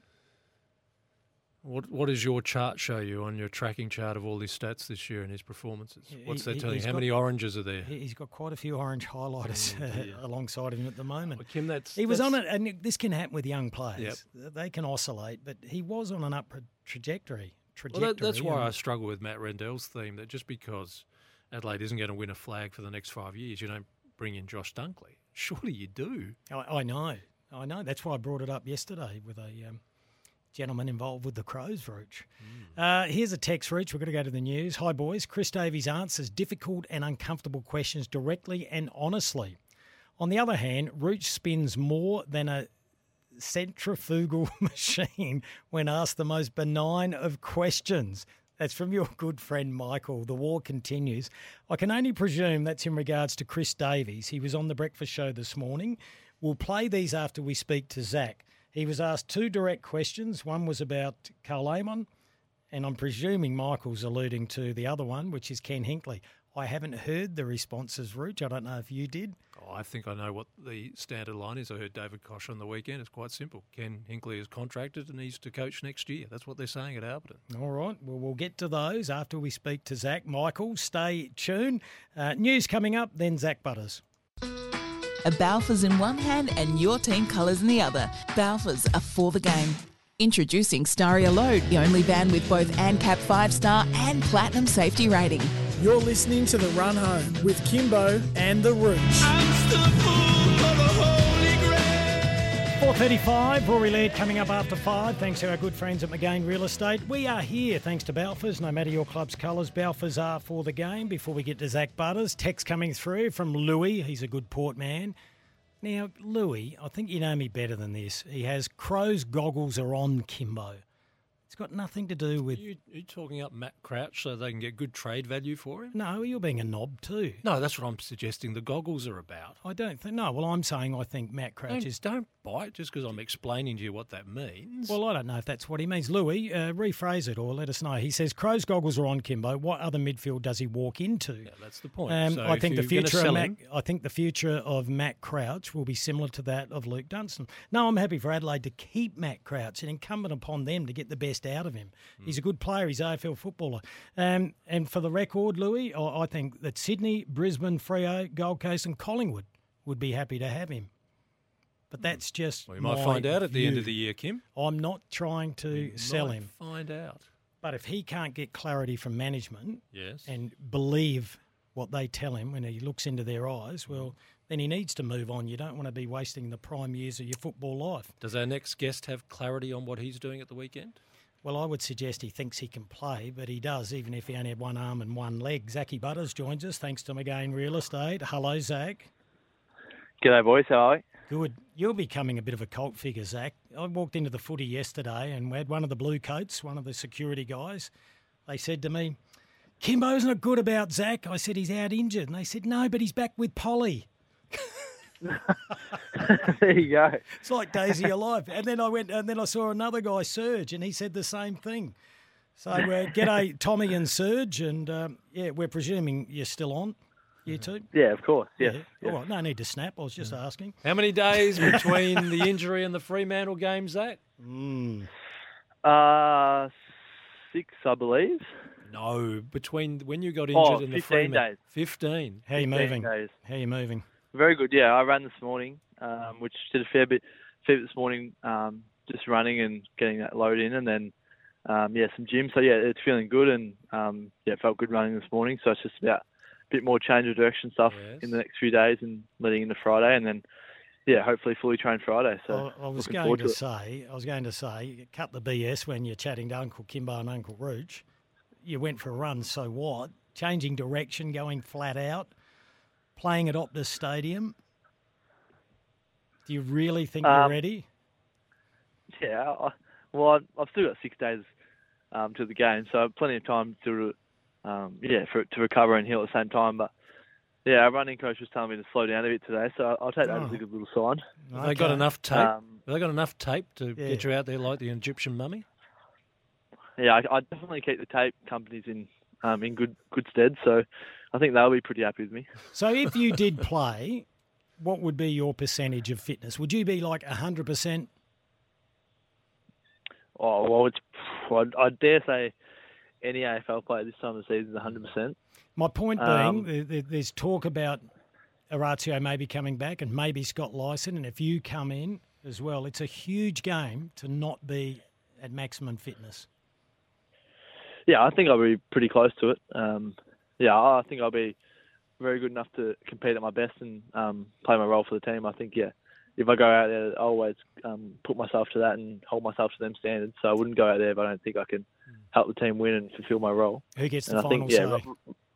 What What does your chart show you on your tracking chart of all his stats this year and his performances? What's He- that telling you? he's How got- many oranges are there? he- He's got quite a few orange highlighters Oh, dear. uh, alongside him at the moment. Well, Kim, that's he was that's- on it, and this can happen with young players. They can oscillate, but he was on an upward trajectory. trajectory Well, that, that's why and- I struggle with Matt Rendell's theme that just because Adelaide isn't going to win a flag for the next five years, you don't bring in Josh Dunkley. Surely you do. I, I know, I know. That's why I brought it up yesterday with a um, gentleman involved with the Crows, Rooch. Uh, here's a text, Rooch. We're going to go to the news. Hi, boys. Chris Davies answers difficult and uncomfortable questions directly and honestly. On the other hand, Rooch spins more than a centrifugal machine when asked the most benign of questions. That's from your good friend Michael. The war continues. I can only presume that's in regards to Chris Davies. He was on the breakfast show this morning. We'll play these after we speak to Zach. He was asked two direct questions. One was about Carl Amon, and I'm presuming Michael's alluding to the other one, which is Ken Hinkley. I haven't heard the responses, Rooch. I don't know if you did. Oh, I think I know what the standard line is. I heard David Kosh on the weekend. It's quite simple. Ken Hinkley is contracted and he's to coach next year. That's what they're saying at Alberton. All right. Well, we'll get to those after we speak to Zach. Michael, stay tuned. Uh, news coming up, then Zach Butters. A Balfours in one hand and your team colours in the other. Balfours are for the game. Introducing Staria Load, the only van with both ANCAP five star and Platinum safety rating. You're listening to The Run Home with Kimbo and The Rooch. four thirty-five, Rory Laird coming up after five. Thanks to our good friends at McGain Real Estate. We are here thanks to Balfours. No matter your club's colours, Balfours are for the game. Before we get to Zach Butters, text coming through from Louis. He's a good port man. Now, Louis, I think you know me better than this. He has Crows goggles are on, Kimbo. It's got nothing to do with... Are you, are you talking up Matt Crouch so they can get good trade value for him? No, you're being a knob too. No, that's what I'm suggesting the goggles are about. I don't think... No, well, I'm saying I think Matt Crouch Don't, is... don't bite just because I'm explaining to you what that means. Well, I don't know if that's what he means. Louis, uh, rephrase it or let us know. He says, Crows goggles are on, Kimbo. What other midfield does he walk into? Yeah, that's the point. Um, So I if think the you're gonna future of sell Matt, him- I think the future of Matt Crouch will be similar to that of Luke Dunstan. No, I'm happy for Adelaide to keep Matt Crouch and incumbent upon them to get the best out of him. Hmm. He's a good player. He's a A F L footballer. Um, and for the record, Louis, I, I think that Sydney, Brisbane, Freo, Gold Coast and Collingwood would be happy to have him. But that's just Well, you might my find out at the end view. of the year, Kim. I'm not trying to You sell might him. Find out. But if he can't get clarity from management Yes. and believe what they tell him when he looks into their eyes, well, then he needs to move on. You don't want to be wasting the prime years of your football life. Does our next guest have clarity on what he's doing at the weekend? Well, I would suggest he thinks he can play, but he does, even if he only had one arm and one leg. Zachy Butters joins us, thanks to McGain Real Estate. Hello, Zach. G'day, boys. How are you? Good. You're becoming a bit of a cult figure, Zach. I walked into the footy yesterday and we had one of the blue coats, one of the security guys. They said to me, Kimbo's not good about Zach. I said, he's out injured. And they said, no, but he's back with Polly. There you go. It's like Daisy Alive. And then I went, and then I saw another guy, Serge, and he said the same thing. So uh, g'day, Tommy and Serge, and um, yeah, we're presuming you're still on, you two? Yeah, of course. Yes. Yeah. All right, no need to snap. I was just asking. How many days between the injury and the Fremantle game, Zach? Mm. Uh, six, I believe. No, between when you got injured Oh, and the fifteen Fremantle. days. fifteen. How you fifteen moving? days. How you moving? Very good. Yeah, I ran this morning, um, which did a fair bit, fair bit this morning, um, just running and getting that load in, and then um, yeah, some gym. So yeah, it's feeling good, and um, yeah, it felt good running this morning. So it's just about a bit more change of direction stuff Yes. in the next few days and leading into Friday, and then yeah, hopefully fully trained Friday. So I, I was looking going forward to, to it. say, I was going to say, cut the B S when you're chatting to Uncle Kimbo and Uncle Rooch. You went for a run, so what? Changing direction, going flat out, playing at Optus Stadium. Do you really think Um, you're ready? Yeah, I, well, I- I've still got six days um, to the game, so plenty of time to, um, yeah, for to recover and heal at the same time. But yeah, our running coach was telling me to slow down a bit today, so I'll take that Oh. as a good little sign. Have they got enough tape? Um, Have they got enough tape to Yeah. get you out there like the Egyptian mummy? Yeah, I, I definitely keep the tape companies in um, in good good stead, so I think they'll be pretty happy with me. So if you did play, what would be your percentage of fitness? Would you be like one hundred percent? Oh well, it's I'd, I dare say any A F L player this time of the season is one hundred percent. My point being, Um, there- there- there's talk about Orazio maybe coming back and maybe Scott Lyson, and if you come in as well, it's a huge game to not be at maximum fitness. Yeah, I think I'll be pretty close to it. Um, yeah, I think I'll be very good enough to compete at my best and um, play my role for the team. I think, yeah, if I go out there, I always um, put myself to that and hold myself to them standards. So I wouldn't go out there if I don't think I can help the team win and fulfil my role. Who gets the and I final think, yeah, say?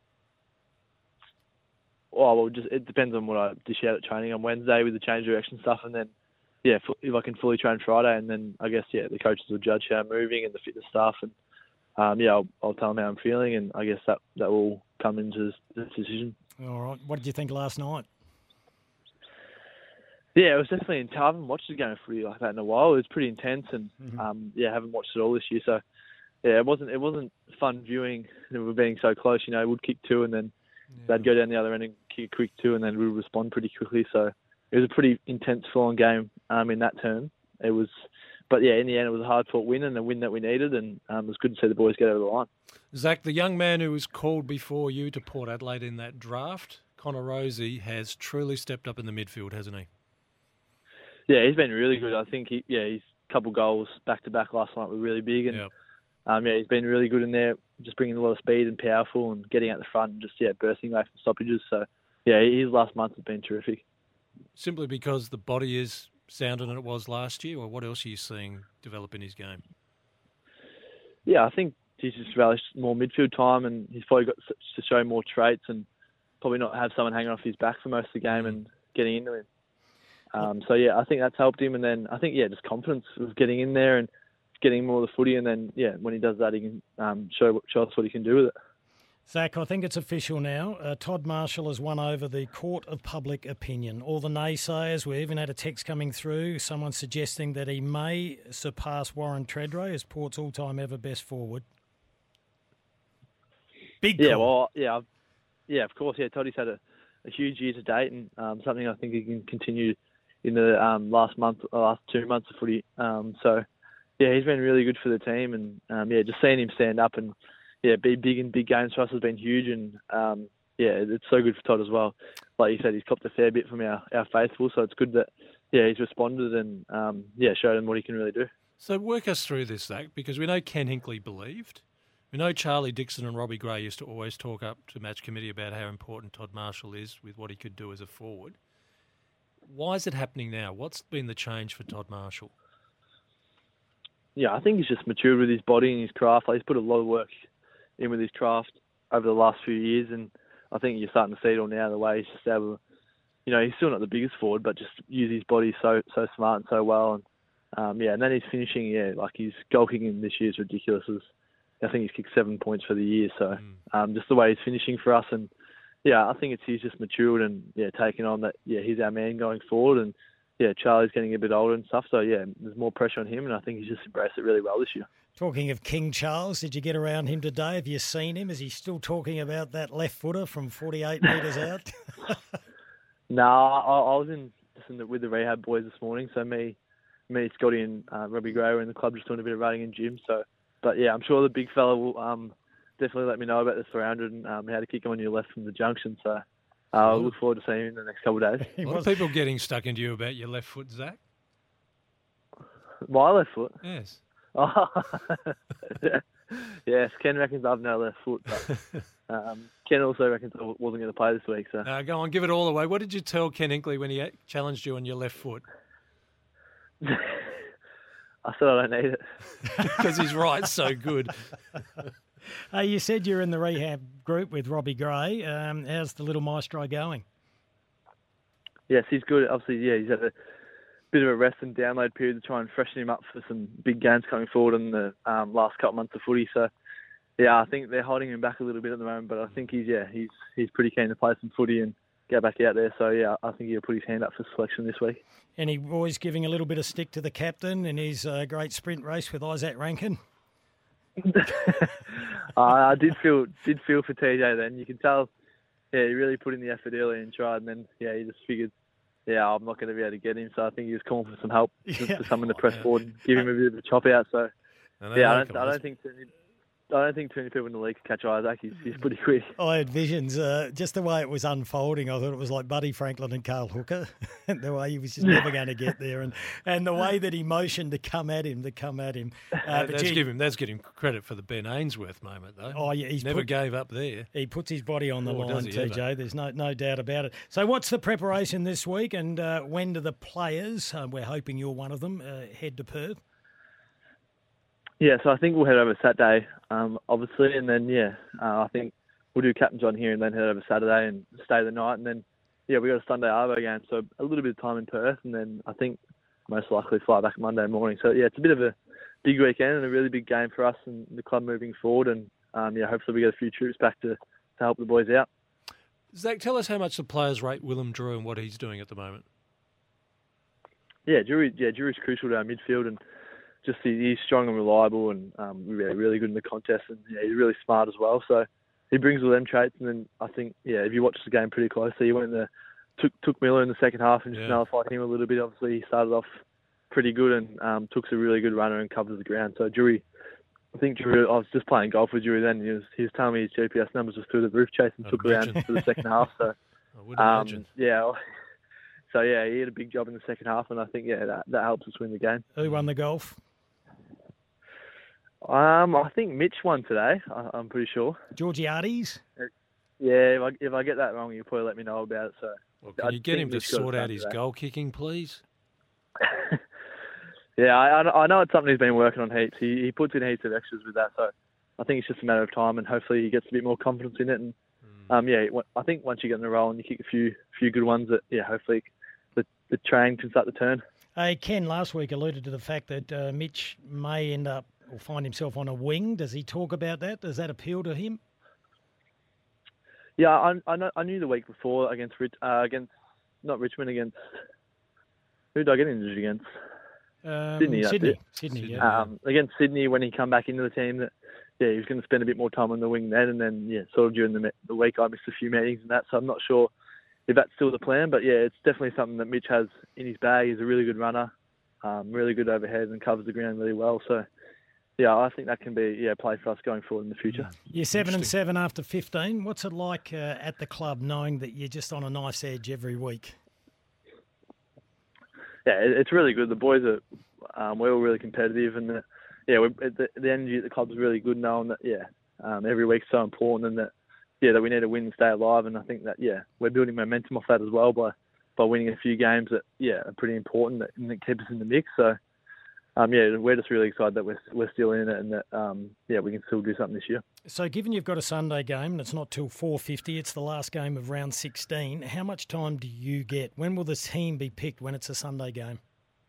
Oh, well, just it depends on what I dish out at training on Wednesday with the change direction stuff, and then yeah, fu- if I can fully train Friday, and then I guess yeah, the coaches will judge how I'm moving and the fitness stuff, and um, yeah, I'll, I'll tell them how I'm feeling, and I guess that that will come into the decision. All right. What did you think last night? Yeah, it was definitely intense. I haven't watched a game of footy like that in a while. It was pretty intense, and um, yeah, I haven't watched it all this year. So yeah, it wasn't it wasn't fun viewing. We were being so close, you know. We'd kick two, and then they'd go down the other end and kick a quick two, and then we'd respond pretty quickly. So it was a pretty intense, full-on game um, in that term. It was, but yeah, in the end, it was a hard-fought win and a win that we needed, and um, it was good to see the boys get over the line. Zach, the young man who was called before you to Port Adelaide in that draft, Connor Rosie, has truly stepped up in the midfield, hasn't he? Yeah, he's been really good. I think he, yeah, his couple goals back to back last night were really big, and Yep. um, yeah, he's been really good in there, just bringing a lot of speed and powerful, and getting out the front and just yeah, bursting away from stoppages. So yeah, his last month has been terrific. Simply because the body is sounder than it was last year, or what else are you seeing develop in his game? Yeah, I think he's just relished more midfield time, and he's probably got to show more traits, and probably not have someone hanging off his back for most of the game and getting into him. Um, so yeah, I think that's helped him, and then I think yeah, just confidence of getting in there and getting more of the footy, and then yeah, when he does that, he can um, show show us what he can do with it. Zach, I think it's official now. Uh, Todd Marshall has won over the court of public opinion. All the naysayers, we even had a text coming through, someone suggesting that he may surpass Warren Tredrea as Port's all-time ever best forward. Big Yeah, call. well, yeah, I've- yeah, of course, yeah. Toddy's had a, a huge year to date, and um, something I think he can continue in the um, last month, uh, last two months of footy. Um, so, yeah, he's been really good for the team, and um, yeah, just seeing him stand up and yeah, be big in big games for us has been huge, and um, yeah, it's so good for Todd as well. Like you said, he's copped a fair bit from our, our faithful, so it's good that yeah he's responded and um, yeah showed him what he can really do. So work us through this, Zach, because we know Ken Hinkley believed. We know Charlie Dixon and Robbie Gray used to always talk up to match committee about how important Todd Marshall is with what he could do as a forward. Why is it happening now? What's been the change for Todd Marshall? Yeah, I think he's just matured with his body and his craft. Like, he's put a lot of work in with his craft over the last few years, and I think you're starting to see it all now, the way he's just able to, you know, he's still not the biggest forward, but just use his body so so smart and so well. And um, yeah, and then he's finishing, yeah, like his goal kicking this year is ridiculous. It's, I think he's kicked seven points for the year, so um, just the way he's finishing for us, and yeah, I think it's he's just matured and yeah, taking on that. Yeah, he's our man going forward, and yeah, Charlie's getting a bit older and stuff, so yeah, there's more pressure on him, and I think he's just embraced it really well this year. Talking of King Charles, did you get around him today? Have you seen him? Is he still talking about that left footer from forty-eight metres out? No, I, I was in, just in the, with the rehab boys this morning. So me, me, Scotty, and uh, Robbie Gray were in the club just doing a bit of running in gym. So, but yeah, I'm sure the big fella will um, definitely let me know about the three hundred and um, how to kick him on your left from the junction. So uh, I look forward to seeing him in the next couple of days. A lot of people getting stuck into you about your left foot, Zach. My left foot. Yes. Oh, yeah, Yes, Ken reckons I've no left foot, but um, Ken also reckons I wasn't going to play this week. So uh, go on, give it all away. What did you tell Ken Hinkley when he challenged you on your left foot? I said I don't need it. Because he's right, so good. Uh, you said you're in the rehab group with Robbie Gray. Um, how's the little maestro going? Yes, he's good. Obviously, yeah, he's had a bit of a rest and download period to try and freshen him up for some big games coming forward in the um, last couple of months of footy. So, yeah, I think they're holding him back a little bit at the moment, but I think he's yeah he's he's pretty keen to play some footy and get back out there. So, yeah, I think he'll put his hand up for selection this week. And he always giving a little bit of stick to the captain in his uh, great sprint race with Isaac Rankin. uh, I did feel did feel for T J then. You can tell, yeah, he really put in the effort early and tried, and then yeah, he just figured, yeah, I'm not going to be able to get him. So I think he was calling for some help, yeah. for someone to press forward and give him a bit of a chop out. So yeah, I don't, I don't think. I don't think too many people in the league can catch Isaac. He's, he's pretty quick. I had visions. Uh, just the way it was unfolding, I thought it was like Buddy Franklin and Carl Hooker. The way he was just never going to get there. And, and the way that he motioned to come at him, to come at him. Uh, uh, but that's, gee, give him, that's give him credit for the Ben Ainsworth moment, though. Oh, yeah, he's never put, gave up there. He puts his body on the oh, line, T J. Ever? There's no no doubt about it. So what's the preparation this week, and uh, when do the players, uh, we're hoping you're one of them, uh, head to Perth? Yeah, so I think we'll head over Saturday, um, obviously, and then, yeah, uh, I think we'll do Captain's on here and then head over Saturday and stay the night. And then, yeah, we got a Sunday Arvo game, so a little bit of time in Perth, and then I think most likely fly back Monday morning. So, yeah, it's a bit of a big weekend and a really big game for us and the club moving forward. And, um, yeah, hopefully we get a few troops back to, to help the boys out. Zach, tell us how much the players rate Willem Drew and what he's doing at the moment. Yeah, Drew, yeah, Drew's crucial to our midfield, and just he's strong and reliable, and um, really, really good in the contest, and yeah, he's really smart as well. So he brings all them traits, and then I think, yeah, if you watch the game pretty closely, he went there, took took Miller in the second half and just yeah. nullified him a little bit. Obviously, he started off pretty good and um, took a really good runner and covers the ground. So Drew, I think Drew, I was just playing golf with Drew then. He was he was telling me his G P S numbers was through the roof, chasing I'd took imagine. around for the second half. So I would um, imagine. Yeah. So yeah, he had a big job in the second half, and I think yeah, that that helps us win the game. Who won the golf? Um, I think Mitch won today. I, I'm pretty sure. Georgiades? Yeah, if I, if I get that wrong, you'll probably let me know about it. So, well, can I you get him to Mitch got sort it out done his today. goal kicking, please? Yeah, I, I know it's something he's been working on heaps. He he puts in heaps of extras with that, so I think it's just a matter of time, and hopefully he gets a bit more confidence in it. And mm. um, yeah, I think once you get in the role and you kick a few few good ones, that yeah, hopefully the the train can start to turn. Hey, Ken last week alluded to the fact that uh, Mitch may end up or find himself on a wing. Does he talk about that? Does that appeal to him? Yeah, I I, know, I knew the week before against uh, against not Richmond against who did I get injured against? Um, Sydney. Sydney. Sydney. Yeah. Um, against Sydney when he come back into the team, that yeah he was going to spend a bit more time on the wing then, and then yeah sort of during the the week I missed a few meetings and that, so I'm not sure if that's still the plan. But yeah, it's definitely something that Mitch has in his bag. He's a really good runner, um, really good overhead, and covers the ground really well. So. Yeah, I think that can be yeah play for us going forward in the future. You're seven and seven after fifteen. What's it like uh, at the club knowing that you're just on a nice edge every week? Yeah, it's really good. The boys are um, we're all really competitive, and the, yeah, we're, the, the energy at the club is really good. Knowing that yeah, um, every week's so important, and that yeah that we need to win and stay alive. And I think that yeah we're building momentum off that as well by by winning a few games that yeah are pretty important that, and that keep us in the mix. So. Um, yeah, we're just really excited that we're we're still in it and that um, yeah we can still do something this year. So, given you've got a Sunday game and it's not till four fifty, it's the last game of round sixteen. How much time do you get? When will the team be picked when it's a Sunday game?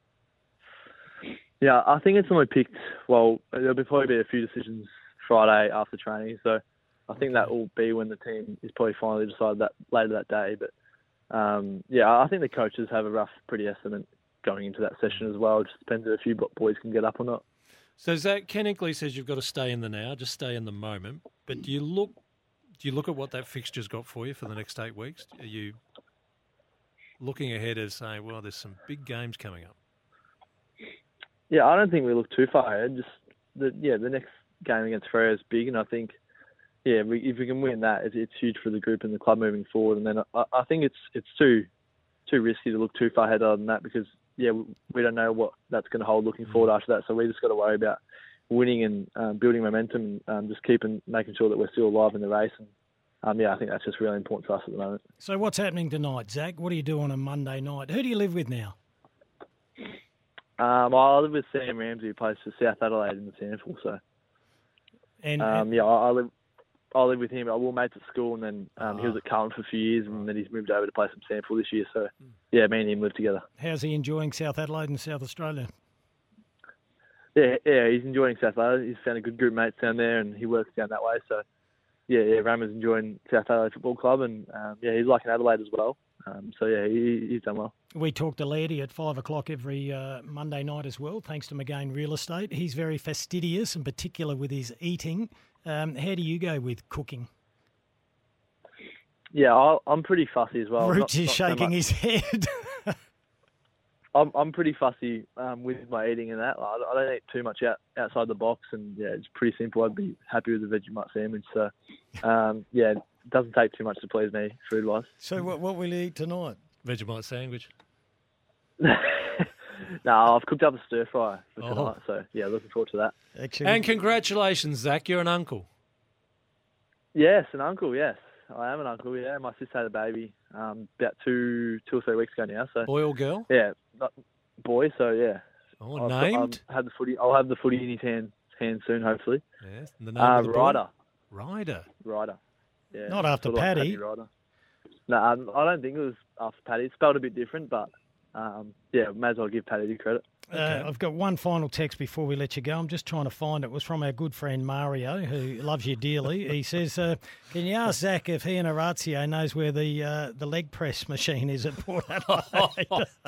Yeah, I think it's only picked. Well, there'll be probably be a few decisions Friday after training, so I think that will be when the team is probably finally decided that later that day. But um, yeah, I think the coaches have a rough, pretty estimate going into that session as well. It just depends if a few boys can get up or not. So Zach, Ken Hinkley says you've got to stay in the now, just stay in the moment. But do you look, do you look at what that fixture's got for you for the next eight weeks? Are you looking ahead as saying, well, there's some big games coming up? Yeah, I don't think we look too far ahead. Just the yeah, the next game against Freo is big, and I think yeah, we, if we can win that, it's, it's huge for the group and the club moving forward. And then I, I think it's it's too too risky to look too far ahead other than that because. Yeah, we don't know what that's going to hold looking forward after that. So we just got to worry about winning and um, building momentum, and um, just keeping making sure that we're still alive in the race. And um, yeah, I think that's just really important to us at the moment. So what's happening tonight, Zach? What do you do on a Monday night? Who do you live with now? Um, I live with Sam Ramsey, who plays for South Adelaide in the Sandful. So, and um, yeah, I, I live. I live with him. I were mates at school, and then um, he was at Carlton for a few years, and then he's moved over to play some Sandful this year. So, yeah, me and him live together. How's he enjoying South Adelaide and South Australia? Yeah, yeah, he's enjoying South Adelaide. He's found a good group of mates down there, and he works down that way. So, yeah, yeah, Rama's enjoying South Adelaide Football Club, and um, yeah, he's liking Adelaide as well. Um, so, yeah, he, he's done well. We talk to Lairdy at five o'clock every uh, Monday night as well, thanks to McGain Real Estate. He's very fastidious, in particular with his eating. Um, how do you go with cooking? Yeah, I'll, I'm pretty fussy as well. Rooch is shaking so his head. I'm I'm pretty fussy um, with my eating and that. I, I don't eat too much out, outside the box, and yeah, it's pretty simple. I'd be happy with a Vegemite sandwich. So, um, yeah, it doesn't take too much to please me, food wise. So, what what will you eat tonight? Vegemite sandwich. No, I've cooked up a stir fry for Oh. tonight. So yeah, looking forward to that. Actually, And congratulations, Zach. You're an uncle. Yes, an uncle. Yes, I am an uncle. Yeah, my sister had a baby um, about two, two or three weeks ago now. So Boy or girl? yeah, not, boy. So yeah. Oh, I've got- named? I've had the footy. I'll have the footy in his hand, hand soon, hopefully. Yes. And the name Uh, of the boy? Ryder. Ryder. Ryder. Yeah. Not after sort of like Paddy. Ryder. No, um, I don't think it was after Paddy. It's spelled a bit different, but um, yeah, may as well give Paddy the credit. Uh, I've got one final text before we let you go. I'm just trying to find it. It was from our good friend Mario, who loves you dearly. He says, uh, can you ask Zach if he and Orazio knows where the uh, the leg press machine is at Port Adelaide?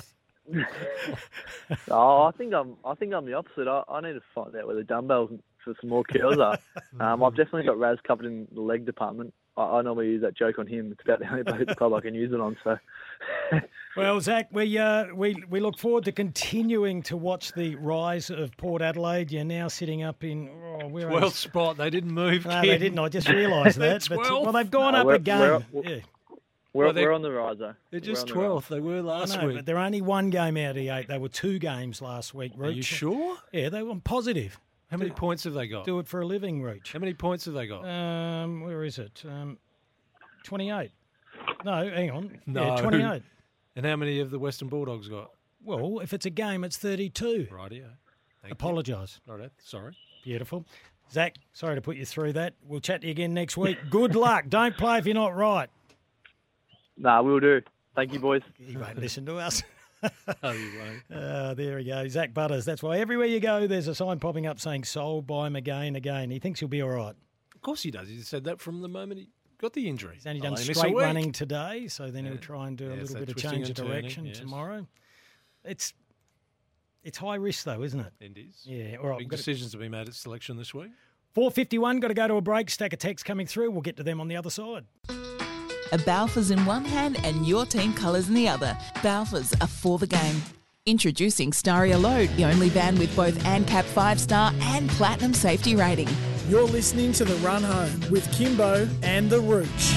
Oh, I think I'm. I think I'm the opposite. I, I need to find out where the dumbbells for some more curls are. Um, I've definitely got Raz covered in the leg department. I, I normally use that joke on him. It's about the only place at the club I can use it on. So, Well, Zach, we uh, we we look forward to continuing to watch the rise of Port Adelaide. You're now sitting up in oh, where are twelfth spot. They didn't move. No, Kim. they didn't. I just realised that. But, twelfth. well, they've gone No, up we're- a game. we're- we're- yeah. we're, Well, they- we're on the rise, though. They're We're just on the twelfth. They were last I know, week. but they're only one game out of the eight. They were two games last week. Are you Roach. sure? Yeah, they were positive. How many Do- points have they got? Do it for a living, Roach. How many points have they got? Um, where is it? Um, twenty-eight. No, hang on. No. Yeah, twenty-eight. And how many have the Western Bulldogs got? Well, if it's a game, it's thirty-two. Rightio. Thank Apologise. you. Righto. Sorry. Beautiful. Zach, sorry to put you through that. We'll chat to you again next week. Good luck. Don't play if you're not right. Nah, we'll do. Thank you, boys. He won't listen to us. Oh, you won't. Uh, there we go. Zach Butters. That's why everywhere you go, there's a sign popping up saying sold by him again, again. He thinks he'll be all right. Of course he does. He said that from the moment he got the injury. He's only I'll done only miss a straight week. running today, so then he'll try and do a Yes, little that bit of twisting change of and turning, direction yes. tomorrow. It's it's high risk though, isn't it? It is. Yeah. All right. Big we've got to- decisions to be made at selection this week. four fifty-one, got to go to a break. Stack of text coming through. We'll get to them on the other side. A Balfours in one hand and your team colours in the other. Balfours are for the game. Introducing Staria Load, the only van with both ANCAP five star and Platinum safety rating. You're listening to The Run Home with Kimbo and The Rooch.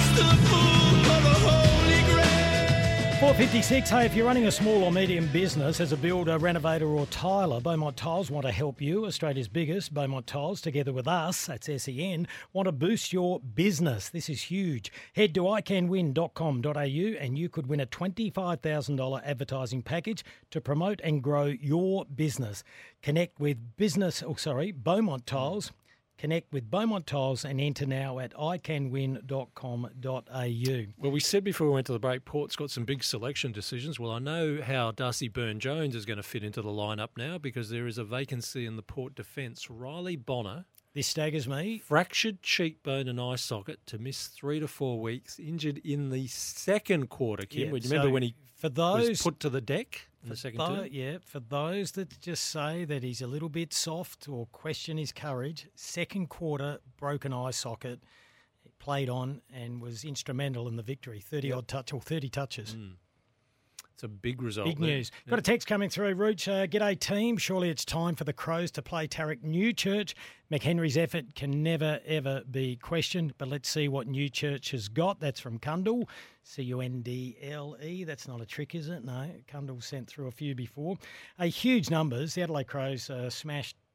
four fifty-six, hey, if you're running a small or medium business as a builder, renovator or tiler, Beaumont Tiles want to help you. Australia's biggest, Beaumont Tiles, together with us, that's S E N, want to boost your business. This is huge. Head to i can win dot com dot a u and you could win a twenty-five thousand dollars advertising package to promote and grow your business. Connect with business, oh sorry, Beaumont Tiles. Connect with Beaumont Tiles and enter now at i can win dot com dot a u. Well, we said before we went to the break, Port's got some big selection decisions. Well, I know how Darcy Byrne-Jones is going to fit into the lineup now because there is a vacancy in the Port defence. Riley Bonner. This staggers me. Fractured cheekbone and eye socket to miss three to four weeks, injured in the second quarter, Kim. Yeah, Would you remember so when he for those, was put to the deck in the second tho- term? Yeah, for those that just say that he's a little bit soft or question his courage, second quarter, broken eye socket, played on and was instrumental in the victory. thirty-odd touch or thirty touches. Mm. It's a big result. Big there. news. Got a text coming through, Rooch. Uh, G'day, team. Surely it's time for the Crows to play Tarek Newchurch. McHenry's effort can never, ever be questioned, but let's see what Newchurch has got. That's from Cundall, C U N D L E. That's not a trick, is it? No, Cundall sent through a few before. A huge numbers. The Adelaide Crows uh, smashed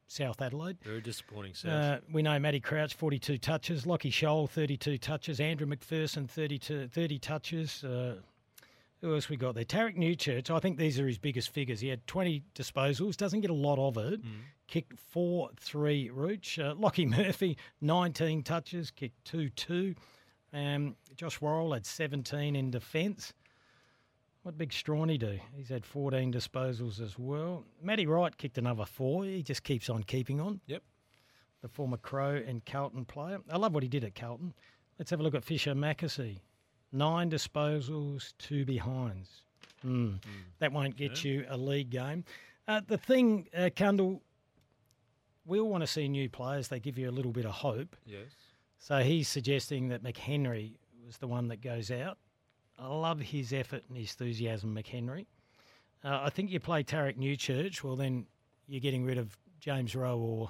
South Adelaide. Very disappointing, South. Uh, we know Matty Crouch, forty-two touches. Lockie Scholl, thirty-two touches. Andrew McPherson, thirty-two, thirty touches. Uh, who else we got there? Tarek Newchurch, I think these are his biggest figures. He had twenty disposals, doesn't get a lot of it. Mm. Kicked four three Rooch. Uh, Lockie Murphy, nineteen touches, kicked two two. Um, Josh Worrell had seventeen in defence. What Big Strawny do? He's had fourteen disposals as well. Matty Wright kicked another four. He just keeps on keeping on. Yep. The former Crow and Carlton player. I love what he did at Carlton. Let's have a look at Fisher Mackesy. Nine disposals, two behinds. Mm. Mm. That won't get yeah. you a league game. Uh, the thing, uh, Cundall, we all want to see new players. They give you a little bit of hope. Yes. So he's suggesting that McHenry was the one that goes out. I love his effort and his enthusiasm, McHenry. Uh, I think you play Tarek Newchurch, well, then you're getting rid of James Rowe or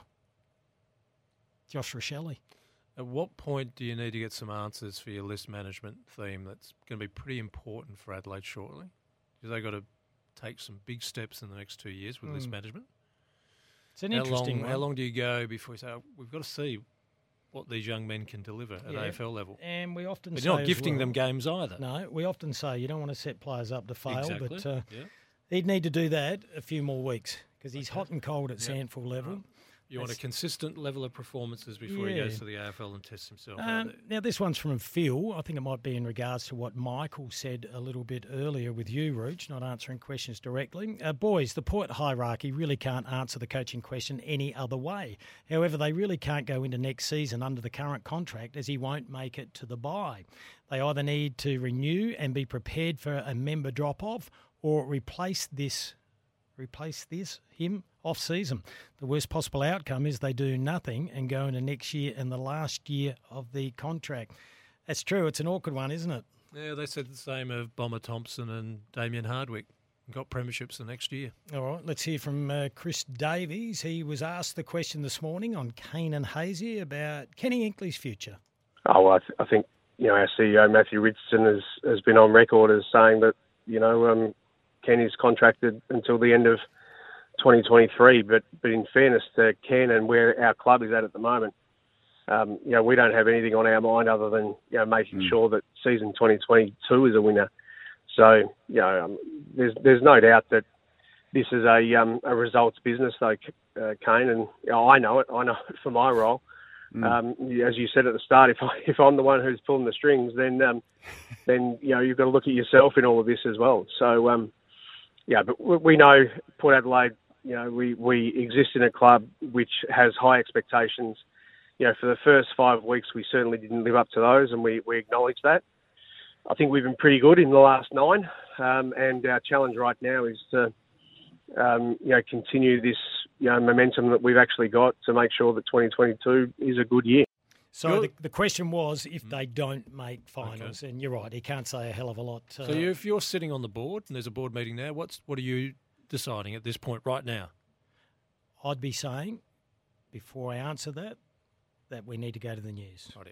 Josh Rochelle. At what point do you need to get some answers for your list management theme that's going to be pretty important for Adelaide shortly? Because they've got to take some big steps in the next two years with mm. list management. It's an how interesting long, one. How long do you go before you say, oh, we've got to see what these young men can deliver at yeah. A F L level? And we often but say you're not gifting well, them games either. No, we often say you don't want to set players up to fail, exactly. but uh, yeah. he'd need to do that a few more weeks because he's okay. hot and cold at yep. Sandford level. Right. You That's, want a consistent level of performances before yeah. he goes to the A F L and tests himself. Um, now, this one's from Phil. I think it might be in regards to what Michael said a little bit earlier with you, Rooch, not answering questions directly. Uh, boys, the Port hierarchy really can't answer the coaching question any other way. However, they really can't go into next season under the current contract as he won't make it to the bye. They either need to renew and be prepared for a member drop-off or replace this, replace this, him, off-season. The worst possible outcome is they do nothing and go into next year and the last year of the contract. That's true. It's an awkward one, isn't it? Yeah, they said the same of Bomber Thompson and Damien Hardwick. Got premierships the next year. All right, let's hear from uh, Chris Davies. He was asked the question this morning on Kane and Hazy about Kenny Inkley's future. Oh, well, I, th- I think, you know, our C E O, Matthew Richardson, has, has been on record as saying that, you know, um, Kenny's contracted until the end of twenty twenty-three, but but in fairness to Ken and where our club is at at the moment, um, you know, we don't have anything on our mind other than, you know, making mm. sure that season twenty twenty-two is a winner. So, you know, um, there's there's no doubt that this is a um, a results business, though, uh, Kane, and you know, I know it. I know it for my role. Mm. Um, as you said at the start, if I, if I'm the one who's pulling the strings, then um, then you know you've got to look at yourself in all of this as well. So, um, yeah, but we know Port Adelaide. You know, we, we exist in a club which has high expectations. You know, for the first five weeks, we certainly didn't live up to those, and we, we acknowledge that. I think we've been pretty good in the last nine, um, and our challenge right now is to, um, you know, continue this, you know, momentum that we've actually got to make sure that twenty twenty-two is a good year. So the, the question was if they don't make finals, okay. and you're right, he can't say a hell of a lot. Uh, so you, if you're sitting on the board and there's a board meeting there, what's what are you deciding at this point right now? I'd be saying, before I answer that, that we need to go to the news. Right.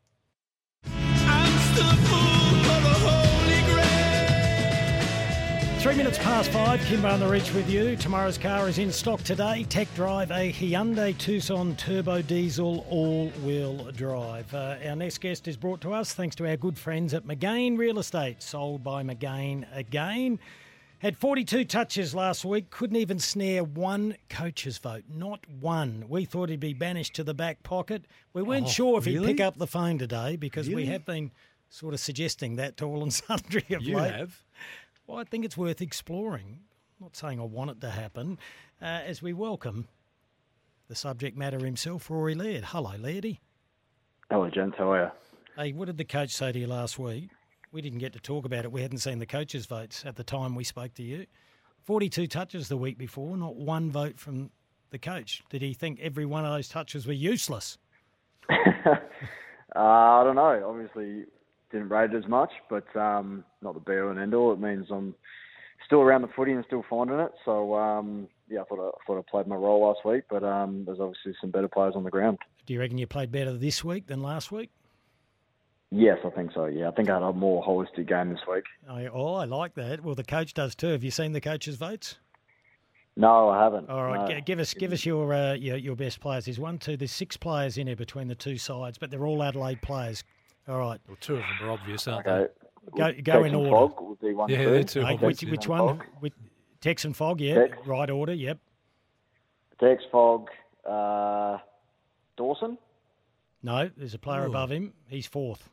Three minutes past five, Kimbo on the Reach with you. Tomorrow's car is in stock today. Tech Drive, a Hyundai Tucson Turbo Diesel all-wheel drive. Uh, our next guest is brought to us thanks to our good friends at McGain Real Estate, sold by McGain again. Had forty-two touches last week, couldn't even snare one coach's vote, not one. We thought he'd be banished to the back pocket. We weren't oh, sure if really? he'd pick up the phone today because really? we have been sort of suggesting that to all and sundry of you late. have? Well, I think it's worth exploring. I'm not saying I want it to happen. Uh, as we welcome the subject matter himself, Rory Laird. Hello, Lairdy. Hello, gents. How are you? Hey, what did the coach say to you last week? We didn't get to talk about it. We hadn't seen the coaches' votes at the time we spoke to you. forty-two touches the week before, not one vote from the coach. Did he think every one of those touches were useless? uh, I don't know. Obviously, didn't rate it as much, but um, not the be-all and end-all. It means I'm still around the footy and still finding it. So, um, yeah, I thought I, I thought I played my role last week, but um, there's obviously some better players on the ground. Do you reckon you played better this week than last week? Yes, I think so, yeah. I think I had a more holistic game this week. Oh, I like that. Well, the coach does too. Have you seen the coach's votes? No, I haven't. All right, no. g- give us give us your, uh, your your best players. There's one, two, there's six players in here between the two sides, but they're all Adelaide players. All right. Well, two of them are obvious, aren't Okay. Go Tex go in and order. Fog would be one, Yeah, two. they're two Okay, obvious. which which and one? Fog. With Tex and Fog, yeah. Tex. Right order, yep. Tex, Fog, uh, Dawson. No, there's a player Ooh. above him. He's fourth.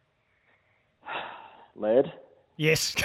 Laird. Yes.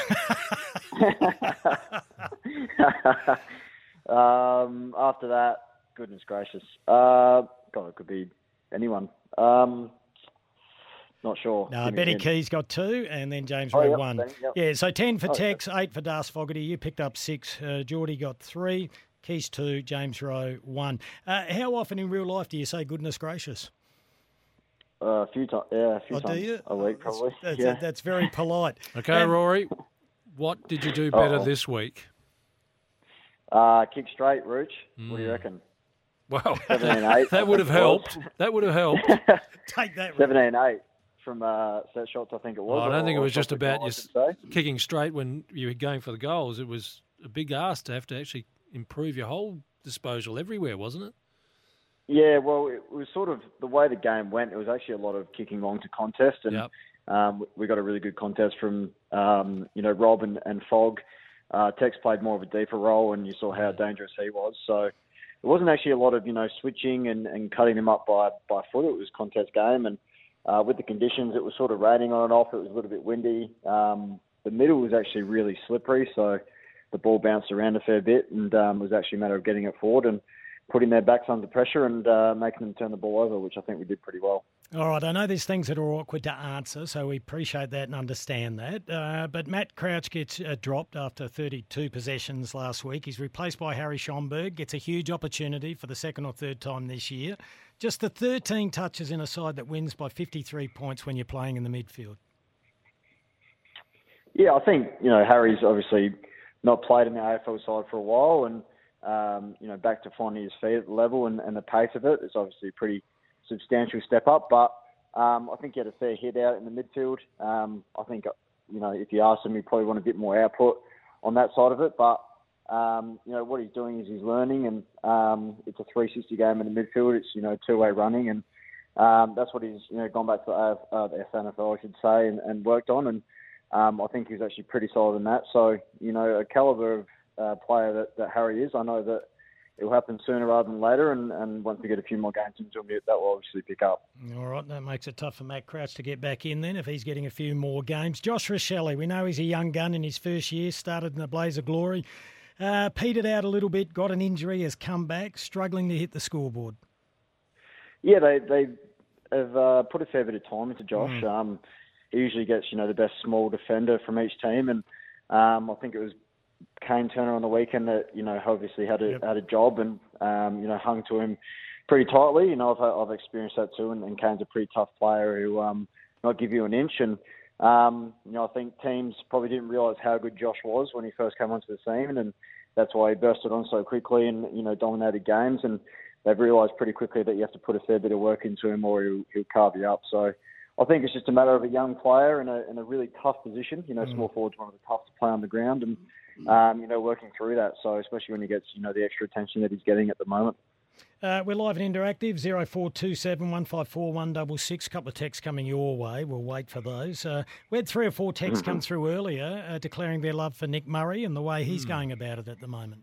um, after that, goodness gracious. Uh, God, it could be anyone. Um, not sure. No, Give me Benny a hint. Key's got two, and then James Oh, Rowe yep, one. Benny, yep. Yeah, so ten for Oh, Tex, eight for Das Fogarty. You picked up six. Uh, Geordie got three. Keys two. James Rowe one. Uh, how often in real life do you say goodness gracious? Uh, a few times. Yeah, a few Oh, do times you? a week probably. That's, yeah. that's very polite. Okay, And- Rory, what did you do better Uh-oh. this week? Uh, kick straight, Rooch. What do you Mm. reckon? Well, seventeen eight. that would have helped. That would have helped. Take that. seventeen eight from uh, set shots, I think it was. Well, I don't think it or was just top the about goal, I you should say. kicking straight when you were going for the goals. It was a big ask to have to actually improve your whole disposal everywhere, wasn't it? Yeah, well, it was sort of the way the game went. It was actually a lot of kicking long to contest, and Yep. um, we got a really good contest from um, you know Rob and, and Fogg. Uh, Tex played more of a deeper role, and you saw how dangerous he was. So it wasn't actually a lot of you know switching and, and cutting him up by by foot. It was a contest game, and uh, with the conditions, it was sort of raining on and off. It was a little bit windy. Um, the middle was actually really slippery, so the ball bounced around a fair bit, and um, it was actually a matter of getting it forward and putting their backs under pressure and uh, making them turn the ball over, which I think we did pretty well. All right, I know there's things that are awkward to answer, so we appreciate that and understand that. Uh, but Matt Crouch gets uh, dropped after thirty-two possessions last week. He's replaced by Harry Schomburg, gets a huge opportunity for the second or third time this year. Just the thirteen touches in a side that wins by fifty-three points when you're playing in the midfield. Yeah, I think, you know, Harry's obviously not played in the A F L side for a while and, um, you know, back to finding his feet at the level and, and the pace of it. It's obviously a pretty substantial step up, but um, I think he had a fair hit out in the midfield. Um, I think, you know, if you ask him, he probably want a bit more output on that side of it, but, um, you know, what he's doing is he's learning and um, it's a three sixty game in the midfield. It's, you know, two-way running and um, that's what he's, you know, gone back to the, uh, the N F L, I should say, and, and worked on and Um, I think he's actually pretty solid in that. So, you know, a calibre of uh, player that, that Harry is, I know that it will happen sooner rather than later. And, and once we get a few more games into him, that will obviously pick up. All right, that makes it tough for Matt Crouch to get back in then if he's getting a few more games. Josh Rochelle, we know he's a young gun in his first year, started in the blaze of glory, uh, petered out a little bit, got an injury, has come back, struggling to hit the scoreboard. Yeah, they, they have uh, put a fair bit of time into Josh. Mm. Um, He usually gets, you know, the best small defender from each team, and um, I think it was Kane Turner on the weekend that, you know, obviously had a Yep. had a job and um, you know hung to him pretty tightly. You know, I've I've experienced that too, and, and Kane's a pretty tough player who um not give you an inch. And um, you know, I think teams probably didn't realise how good Josh was when he first came onto the scene, and that's why he bursted on so quickly and you know dominated games. And they've realised pretty quickly that you have to put a fair bit of work into him, or he'll, he'll carve you up. So I think it's just a matter of a young player in a in a really tough position. You know, Mm. small forward's one of the toughest to play on the ground, and um, you know, working through that. So especially when he gets you know the extra attention that he's getting at the moment. Uh, we're live and interactive, zero four two seven, one five four, one six six. A couple of texts coming your way. We'll wait for those. Uh, we had three or four texts come through earlier uh, declaring their love for Nick Murray and the way he's Mm. going about it at the moment.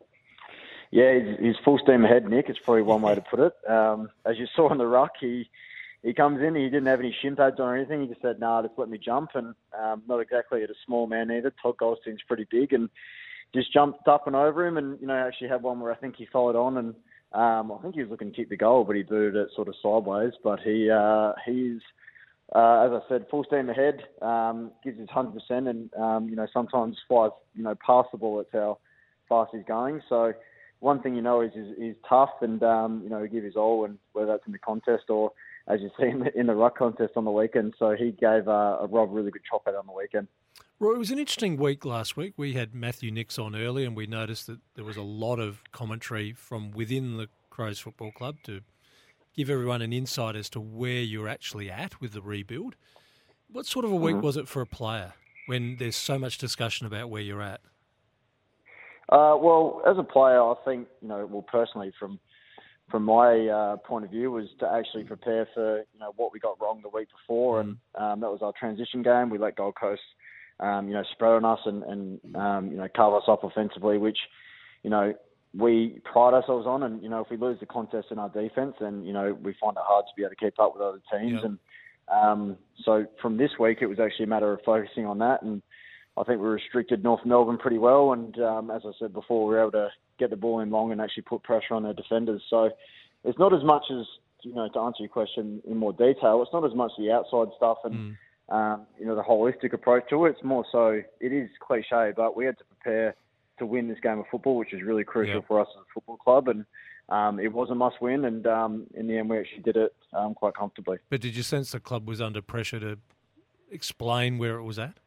Yeah, he's, he's full steam ahead, Nick. It's probably one way to put it. Um, as you saw on the ruck, he he comes in, he didn't have any shin pads on or anything. He just said, nah, just let me jump. And um, not exactly at a small man either. Todd Goldstein's pretty big and just jumped up and over him. And, you know, actually had one where I think he followed on and um, I think he was looking to kick the goal, but he booted it sort of sideways. But he uh, he's, uh, as I said, full steam ahead, um, gives his one hundred percent and, um, you know, sometimes flies, you know, past the ball. That's how fast he's going. So one thing you know is he's, he's tough and, um, you know, he give his all, and whether that's in the contest or, as you see in the, in the ruck contest on the weekend. So he gave uh, a Rob a really good chop out on the weekend. Roy, it was an interesting week last week. We had Matthew Nix on early, and we noticed that there was a lot of commentary from within the Crows Football Club to give everyone an insight as to where you're actually at with the rebuild. What sort of a week Mhm. was it for a player when there's so much discussion about where you're at? Uh, well, as a player, I think, you know, well, personally, from from my uh, point of view, was to actually prepare for, you know, what we got wrong the week before, and um, that was our transition game. We let Gold Coast, um, you know, spread on us and, and um, you know, carve us up offensively, which, you know, we pride ourselves on. And, you know, if we lose the contest in our defence, then, you know, we find it hard to be able to keep up with other teams. Yep. And um, so from this week, it was actually a matter of focusing on that. And I think we restricted North Melbourne pretty well. And um, as I said before, we were able to get the ball in long and actually put pressure on their defenders. So it's not as much as, you know, to answer your question in more detail, it's not as much the outside stuff and, mm. um, you know, the holistic approach to it. It's more so, it is cliche, but we had to prepare to win this game of football, which is really crucial yeah. for us as a football club. And um, it was a must win. And um, in the end, we actually did it um, quite comfortably. But did you sense the club was under pressure to explain where it was at?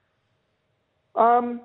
Um,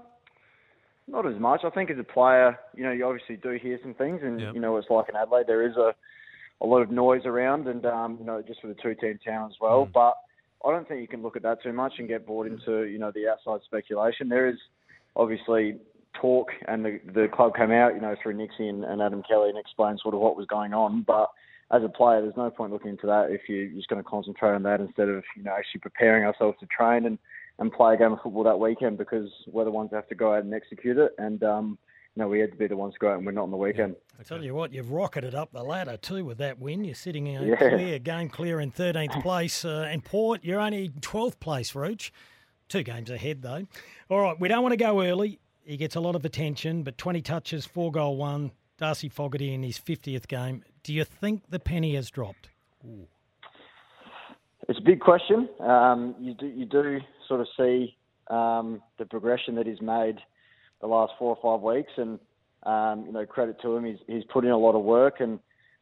not as much. I think as a player, you know, you obviously do hear some things, and yep. you know, it's like in Adelaide, there is a, a lot of noise around, and um, you know, just for the two-team town as well. Mm. But I don't think you can look at that too much and get bored into, you know, the outside speculation. There is obviously talk, and the the club came out, you know, through Nixie and, and Adam Kelly and explained sort of what was going on. But as a player, there's no point looking into that if you're just going to concentrate on that instead of, you know, actually preparing ourselves to train and. and play a game of football that weekend, because we're the ones that have to go out and execute it. And, um, you know, we had to be the ones to go out and we're not on the weekend. Yeah. I tell you what, you've rocketed up the ladder too with that win. You're sitting in yeah. clear, game clear in thirteenth place. Uh, and Port, you're only twelfth place, Rooch. Two games ahead, though. All right, we don't want to go early. He gets a lot of attention, but twenty touches, four goal one. Darcy Fogarty in his fiftieth game. Do you think the penny has dropped? Ooh. It's a big question. Um, you do you do sort of see um, the progression that he's made the last four or five weeks, and um, you know, credit to him. He's he's put in a lot of work, and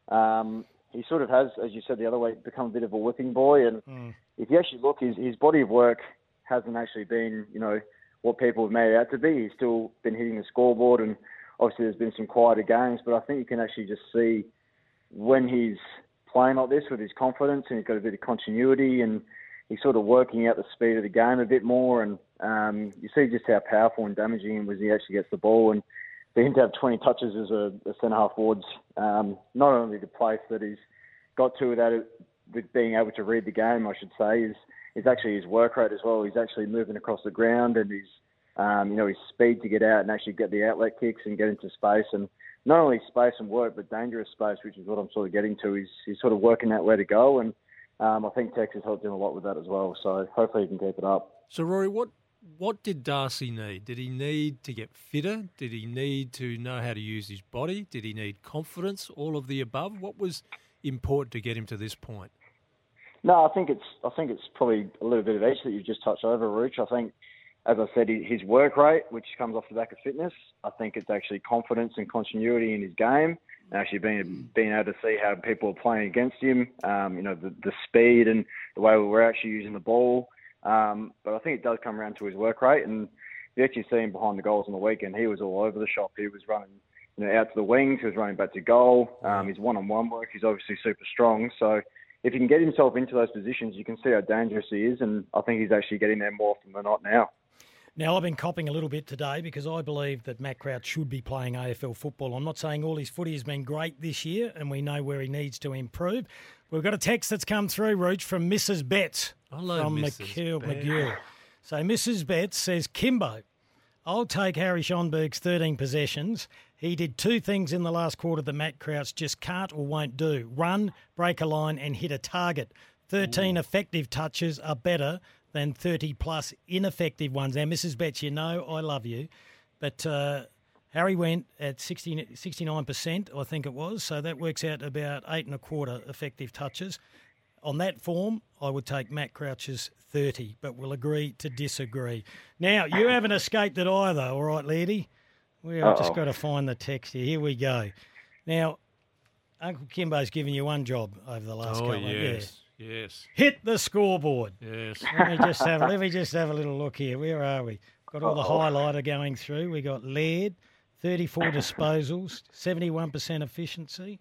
um, he sort of has, as you said the other week, become a bit of a whipping boy. And mm. if you actually look, his his body of work hasn't actually been, you know, what people have made it out to be. He's still been hitting the scoreboard, and obviously there's been some quieter games, but I think you can actually just see when he's playing like this with his confidence, and he's got a bit of continuity, and he's sort of working out the speed of the game a bit more. And um, you see just how powerful and damaging he was. He actually gets the ball, and for him to have twenty touches as a, a centre half forwards, um, not only the place that he's got to without it, with being able to read the game, I should say, is is actually his work rate as well. He's actually moving across the ground, and his um, you know, his speed to get out and actually get the outlet kicks and get into space. And not only space and work, but dangerous space, which is what I'm sort of getting to. He's, he's sort of working out where to go, and um, I think Tex has helped him a lot with that as well. So hopefully he can keep it up. So, Rory, what what did Darcy need? Did he need to get fitter? Did he need to know how to use his body? Did he need confidence? All of the above? What was important to get him to this point? No, I think it's I think it's probably a little bit of each that you've just touched over, Rooch. I think, as I said, his work rate, which comes off the back of fitness. I think it's actually confidence and continuity in his game, and actually being being able to see how people are playing against him. Um, you know, the, the speed and the way we were actually using the ball. Um, but I think it does come around to his work rate, and you actually see him behind the goals on the weekend. He was all over the shop. He was running, you know, out to the wings. He was running back to goal. Um, his one-on-one work, he's obviously super strong. So if he can get himself into those positions, you can see how dangerous he is, and I think he's actually getting there more often than not now. Now, I've been copping a little bit today because I believe that Matt Crouch should be playing A F L football. I'm not saying all his footy has been great this year, and we know where he needs to improve. We've got a text that's come through, Rooch, from Missus Betts Hello, from Missus McGill. Betts. McGill. So Missus Betts says, Kimbo, I'll take Harry Schonberg's thirteen possessions. He did two things in the last quarter that Matt Crouch just can't or won't do. Run, break a line and hit a target. thirteen Ooh. Effective touches are better than thirty-plus ineffective ones. Now, Missus Betts, you know I love you, but uh, Harry went at sixty, sixty-nine percent, I think it was, so that works out about eight and a quarter effective touches. On that form, I would take Matt Crouch's thirty, but we'll agree to disagree. Now, you haven't escaped it either, all right, Lairdy? Well, I've just got to find the text here. Here we go. Now, Uncle Kimbo's given you one job over the last oh, couple of years. years. Yes. Hit the scoreboard. Yes. Let me just have let me just have a little look here. Where are we? Got all the highlighter going through. We got Laird, thirty-four disposals, seventy-one percent efficiency.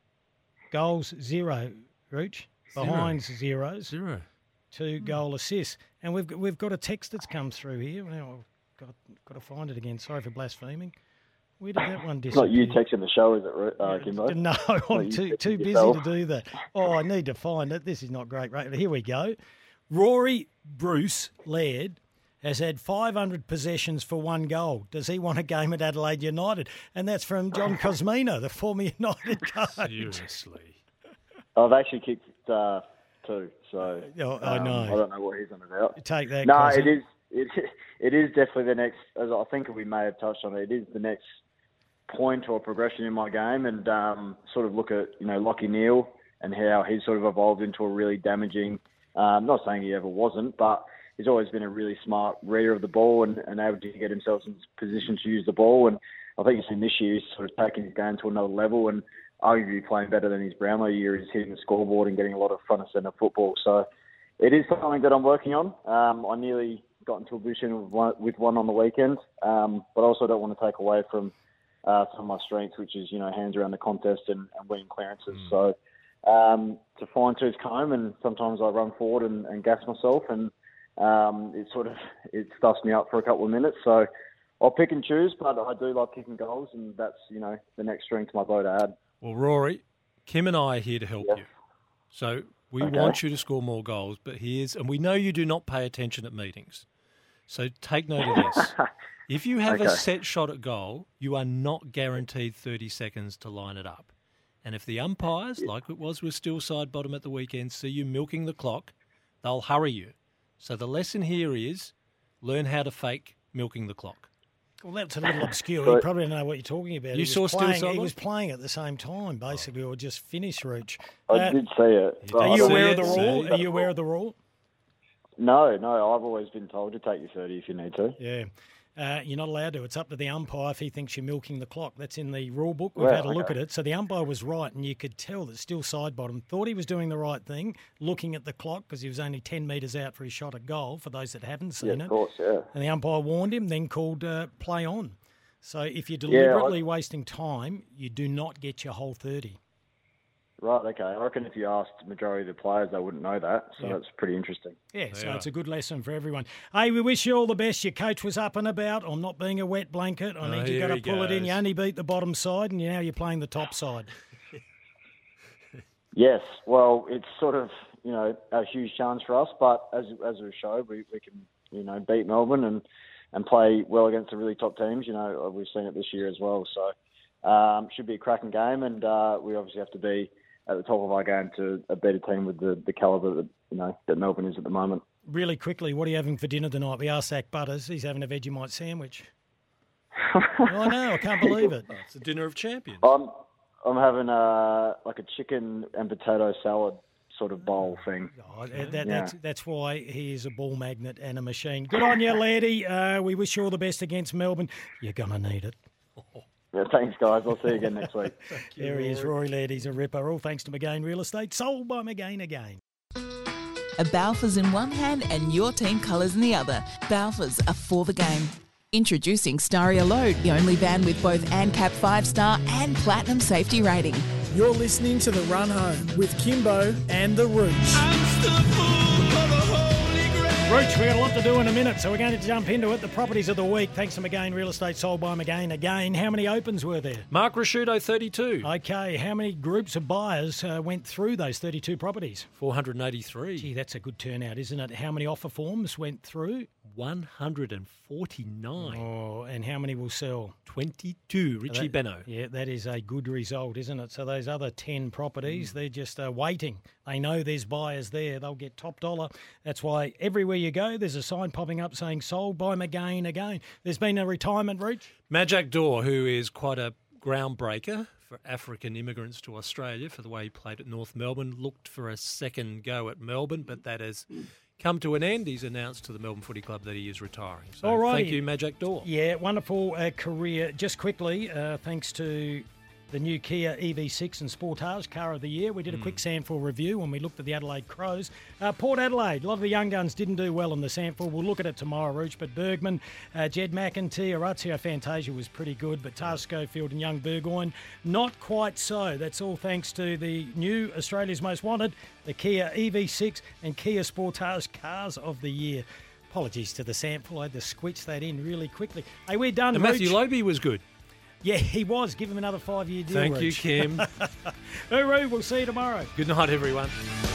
Goals zero, Rooch. Behinds zeros. Zero. Two goal assists. And we've got, we've got a text that's come through here. Now I've got got to find it again. Sorry for blaspheming. Where did that one It's disappear? not you texting the show, is it, Ru- uh, Kimbo? No, I'm too too busy yourself. to do that. Oh, I need to find it. This is not great. Right, here we go. Rory Bruce Laird has had five hundred possessions for one goal. Does he want a game at Adelaide United? And that's from John Cosmino, the former United coach. Seriously. I've actually kicked uh, two, so Oh, I um, know. I don't know what he's on about. Take that, No, Cosy. it is. It, it is definitely the next. As I think we may have touched on it. It is the next point or progression in my game, and um, sort of look at you know Lachie Neale and how he's sort of evolved into a really damaging. Um, not saying he ever wasn't, but he's always been a really smart reader of the ball and, and able to get himself in position to use the ball. And I think you've seen this year he's sort of taking his game to another level and arguably playing better than his Brownlow year. He's hitting the scoreboard and getting a lot of front and centre football. So it is something that I'm working on. Um, I nearly got into a position with one, with one on the weekend, um, but I also don't want to take away from uh, some of my strengths, which is, you know, hands around the contest and, and winning clearances. Mm. So um, it's a fine-tooth comb, and sometimes I run forward and, and gas myself, and um, it sort of it stuffs me up for a couple of minutes. So I'll pick and choose, but I do love kicking goals, and that's, you know, the next string to my bow to add. Well, Rory, Kim and I are here to help Yes. you. So we Okay. want you to score more goals, but here's, and we know you do not pay attention at meetings. So take note of this. If you have Okay. a set shot at goal, you are not guaranteed thirty seconds to line it up. And if the umpires, like it was with Still Side Bottom at the weekend, see you milking the clock, they'll hurry you. So the lesson here is learn how to fake milking the clock. Well, that's a little obscure. But- You probably don't know what you're talking about. You He was saw Still playing, Side He Bottom? was playing at the same time, basically, or just finished Reach. I Uh, did see it. but I Are you don't- aware of the See it, rule? see. Are you aware of the rule? No, no, I've always been told to take your thirty if you need to. Yeah. Uh, you're not allowed to. It's up to the umpire if he thinks you're milking the clock. That's in the rule book. We've Well, had a look okay. at it. So the umpire was right, and you could tell that Still Side Bottom thought he was doing the right thing, looking at the clock because he was only ten metres out for his shot at goal, for those that haven't Yeah, seen of it. course, yeah. And the umpire warned him, then called uh, play on. So if you're Yeah, I- deliberately wasting time, you do not get your whole thirty. Right, okay. I reckon if you asked the majority of the players, they wouldn't know that. So Yeah. that's pretty interesting. Yeah, so Yeah. it's a good lesson for everyone. Hey, we wish you all the best. Your coach was up and about on not being a wet blanket. I Oh, think you here got to he pull it in. You goes. only beat the bottom side, and now you're playing the top side. Yes, well, it's sort of, you know, a huge challenge for us, but as as we showed, we, we can, you know, beat Melbourne and, and play well against the really top teams. You know, we've seen it this year as well. So um, should be a cracking game, and uh, we obviously have to be at the top of our game to a better team with the, the calibre that, you know, that Melbourne is at the moment. Really quickly, what are you having for dinner tonight? We asked Zach Butters. He's having a Vegemite sandwich. I know, I can't believe it. It's a dinner of champions. I'm I'm having a like a chicken and potato salad sort of bowl thing. Oh, that, that, Yeah. that's, that's why he is a ball magnet and a machine. Good on you, laddie. Uh, we wish you all the best against Melbourne. You're going to need it. Yeah, thanks, guys. I'll see you again next week. There he is, Rory Laird. He's a ripper. All thanks to McGain Real Estate, sold by McGain again. A Balfours in one hand and your team colours in the other. Balfours are for the game. Introducing Staria Load, the only van with both ANCAP five star and Platinum safety rating. You're listening to The Run Home with Kimbo and The Rooch. Rooch, we've got a lot to do in a minute, so we're going to jump into it. The properties of the week, thanks to McGain Real Estate, sold by McGain again. How many opens were there? Mark Rasciuto, thirty-two. Okay, how many groups of buyers uh, went through those thirty-two properties? four hundred eighty-three. Gee, that's a good turnout, isn't it? How many offer forms went through? one hundred forty-nine. Oh, and how many will sell? twenty-two. Richie That- Benno. Yeah, that is a good result, isn't it? So those other ten properties, Mm. they're just uh, waiting. They know there's buyers there. They'll get top dollar. That's why everywhere you go, there's a sign popping up saying sold by McGain again. There's been a retirement reach. Majak Dor, who is quite a groundbreaker for African immigrants to Australia for the way he played at North Melbourne, looked for a second go at Melbourne, but that has come to an end. He's announced to the Melbourne Footy Club that he is retiring. So All righty. thank you, Majak Dor. Yeah, wonderful uh, career. Just quickly, uh, thanks to the new Kia E V six and Sportage Car of the Year. We did a Mm. quick sample review when we looked at the Adelaide Crows. Uh, Port Adelaide, a lot of the young guns didn't do well in the sample. We'll look at it tomorrow, Rooch. But Bergman, uh, Jed McEntee, Orazio Fantasia was pretty good, but Tars Schofield and young Burgoyne, not quite so. That's all thanks to the new Australia's Most Wanted, the Kia E V six and Kia Sportage Cars of the Year. Apologies to the sample. I had to squitch that in really quickly. Hey, we're done, And Matthew Rooch. Lobe was good. Yeah, he was. Give him another five-year deal. Thank you, Rich. Kim. Hooroo, we'll see you tomorrow. Good night, everyone.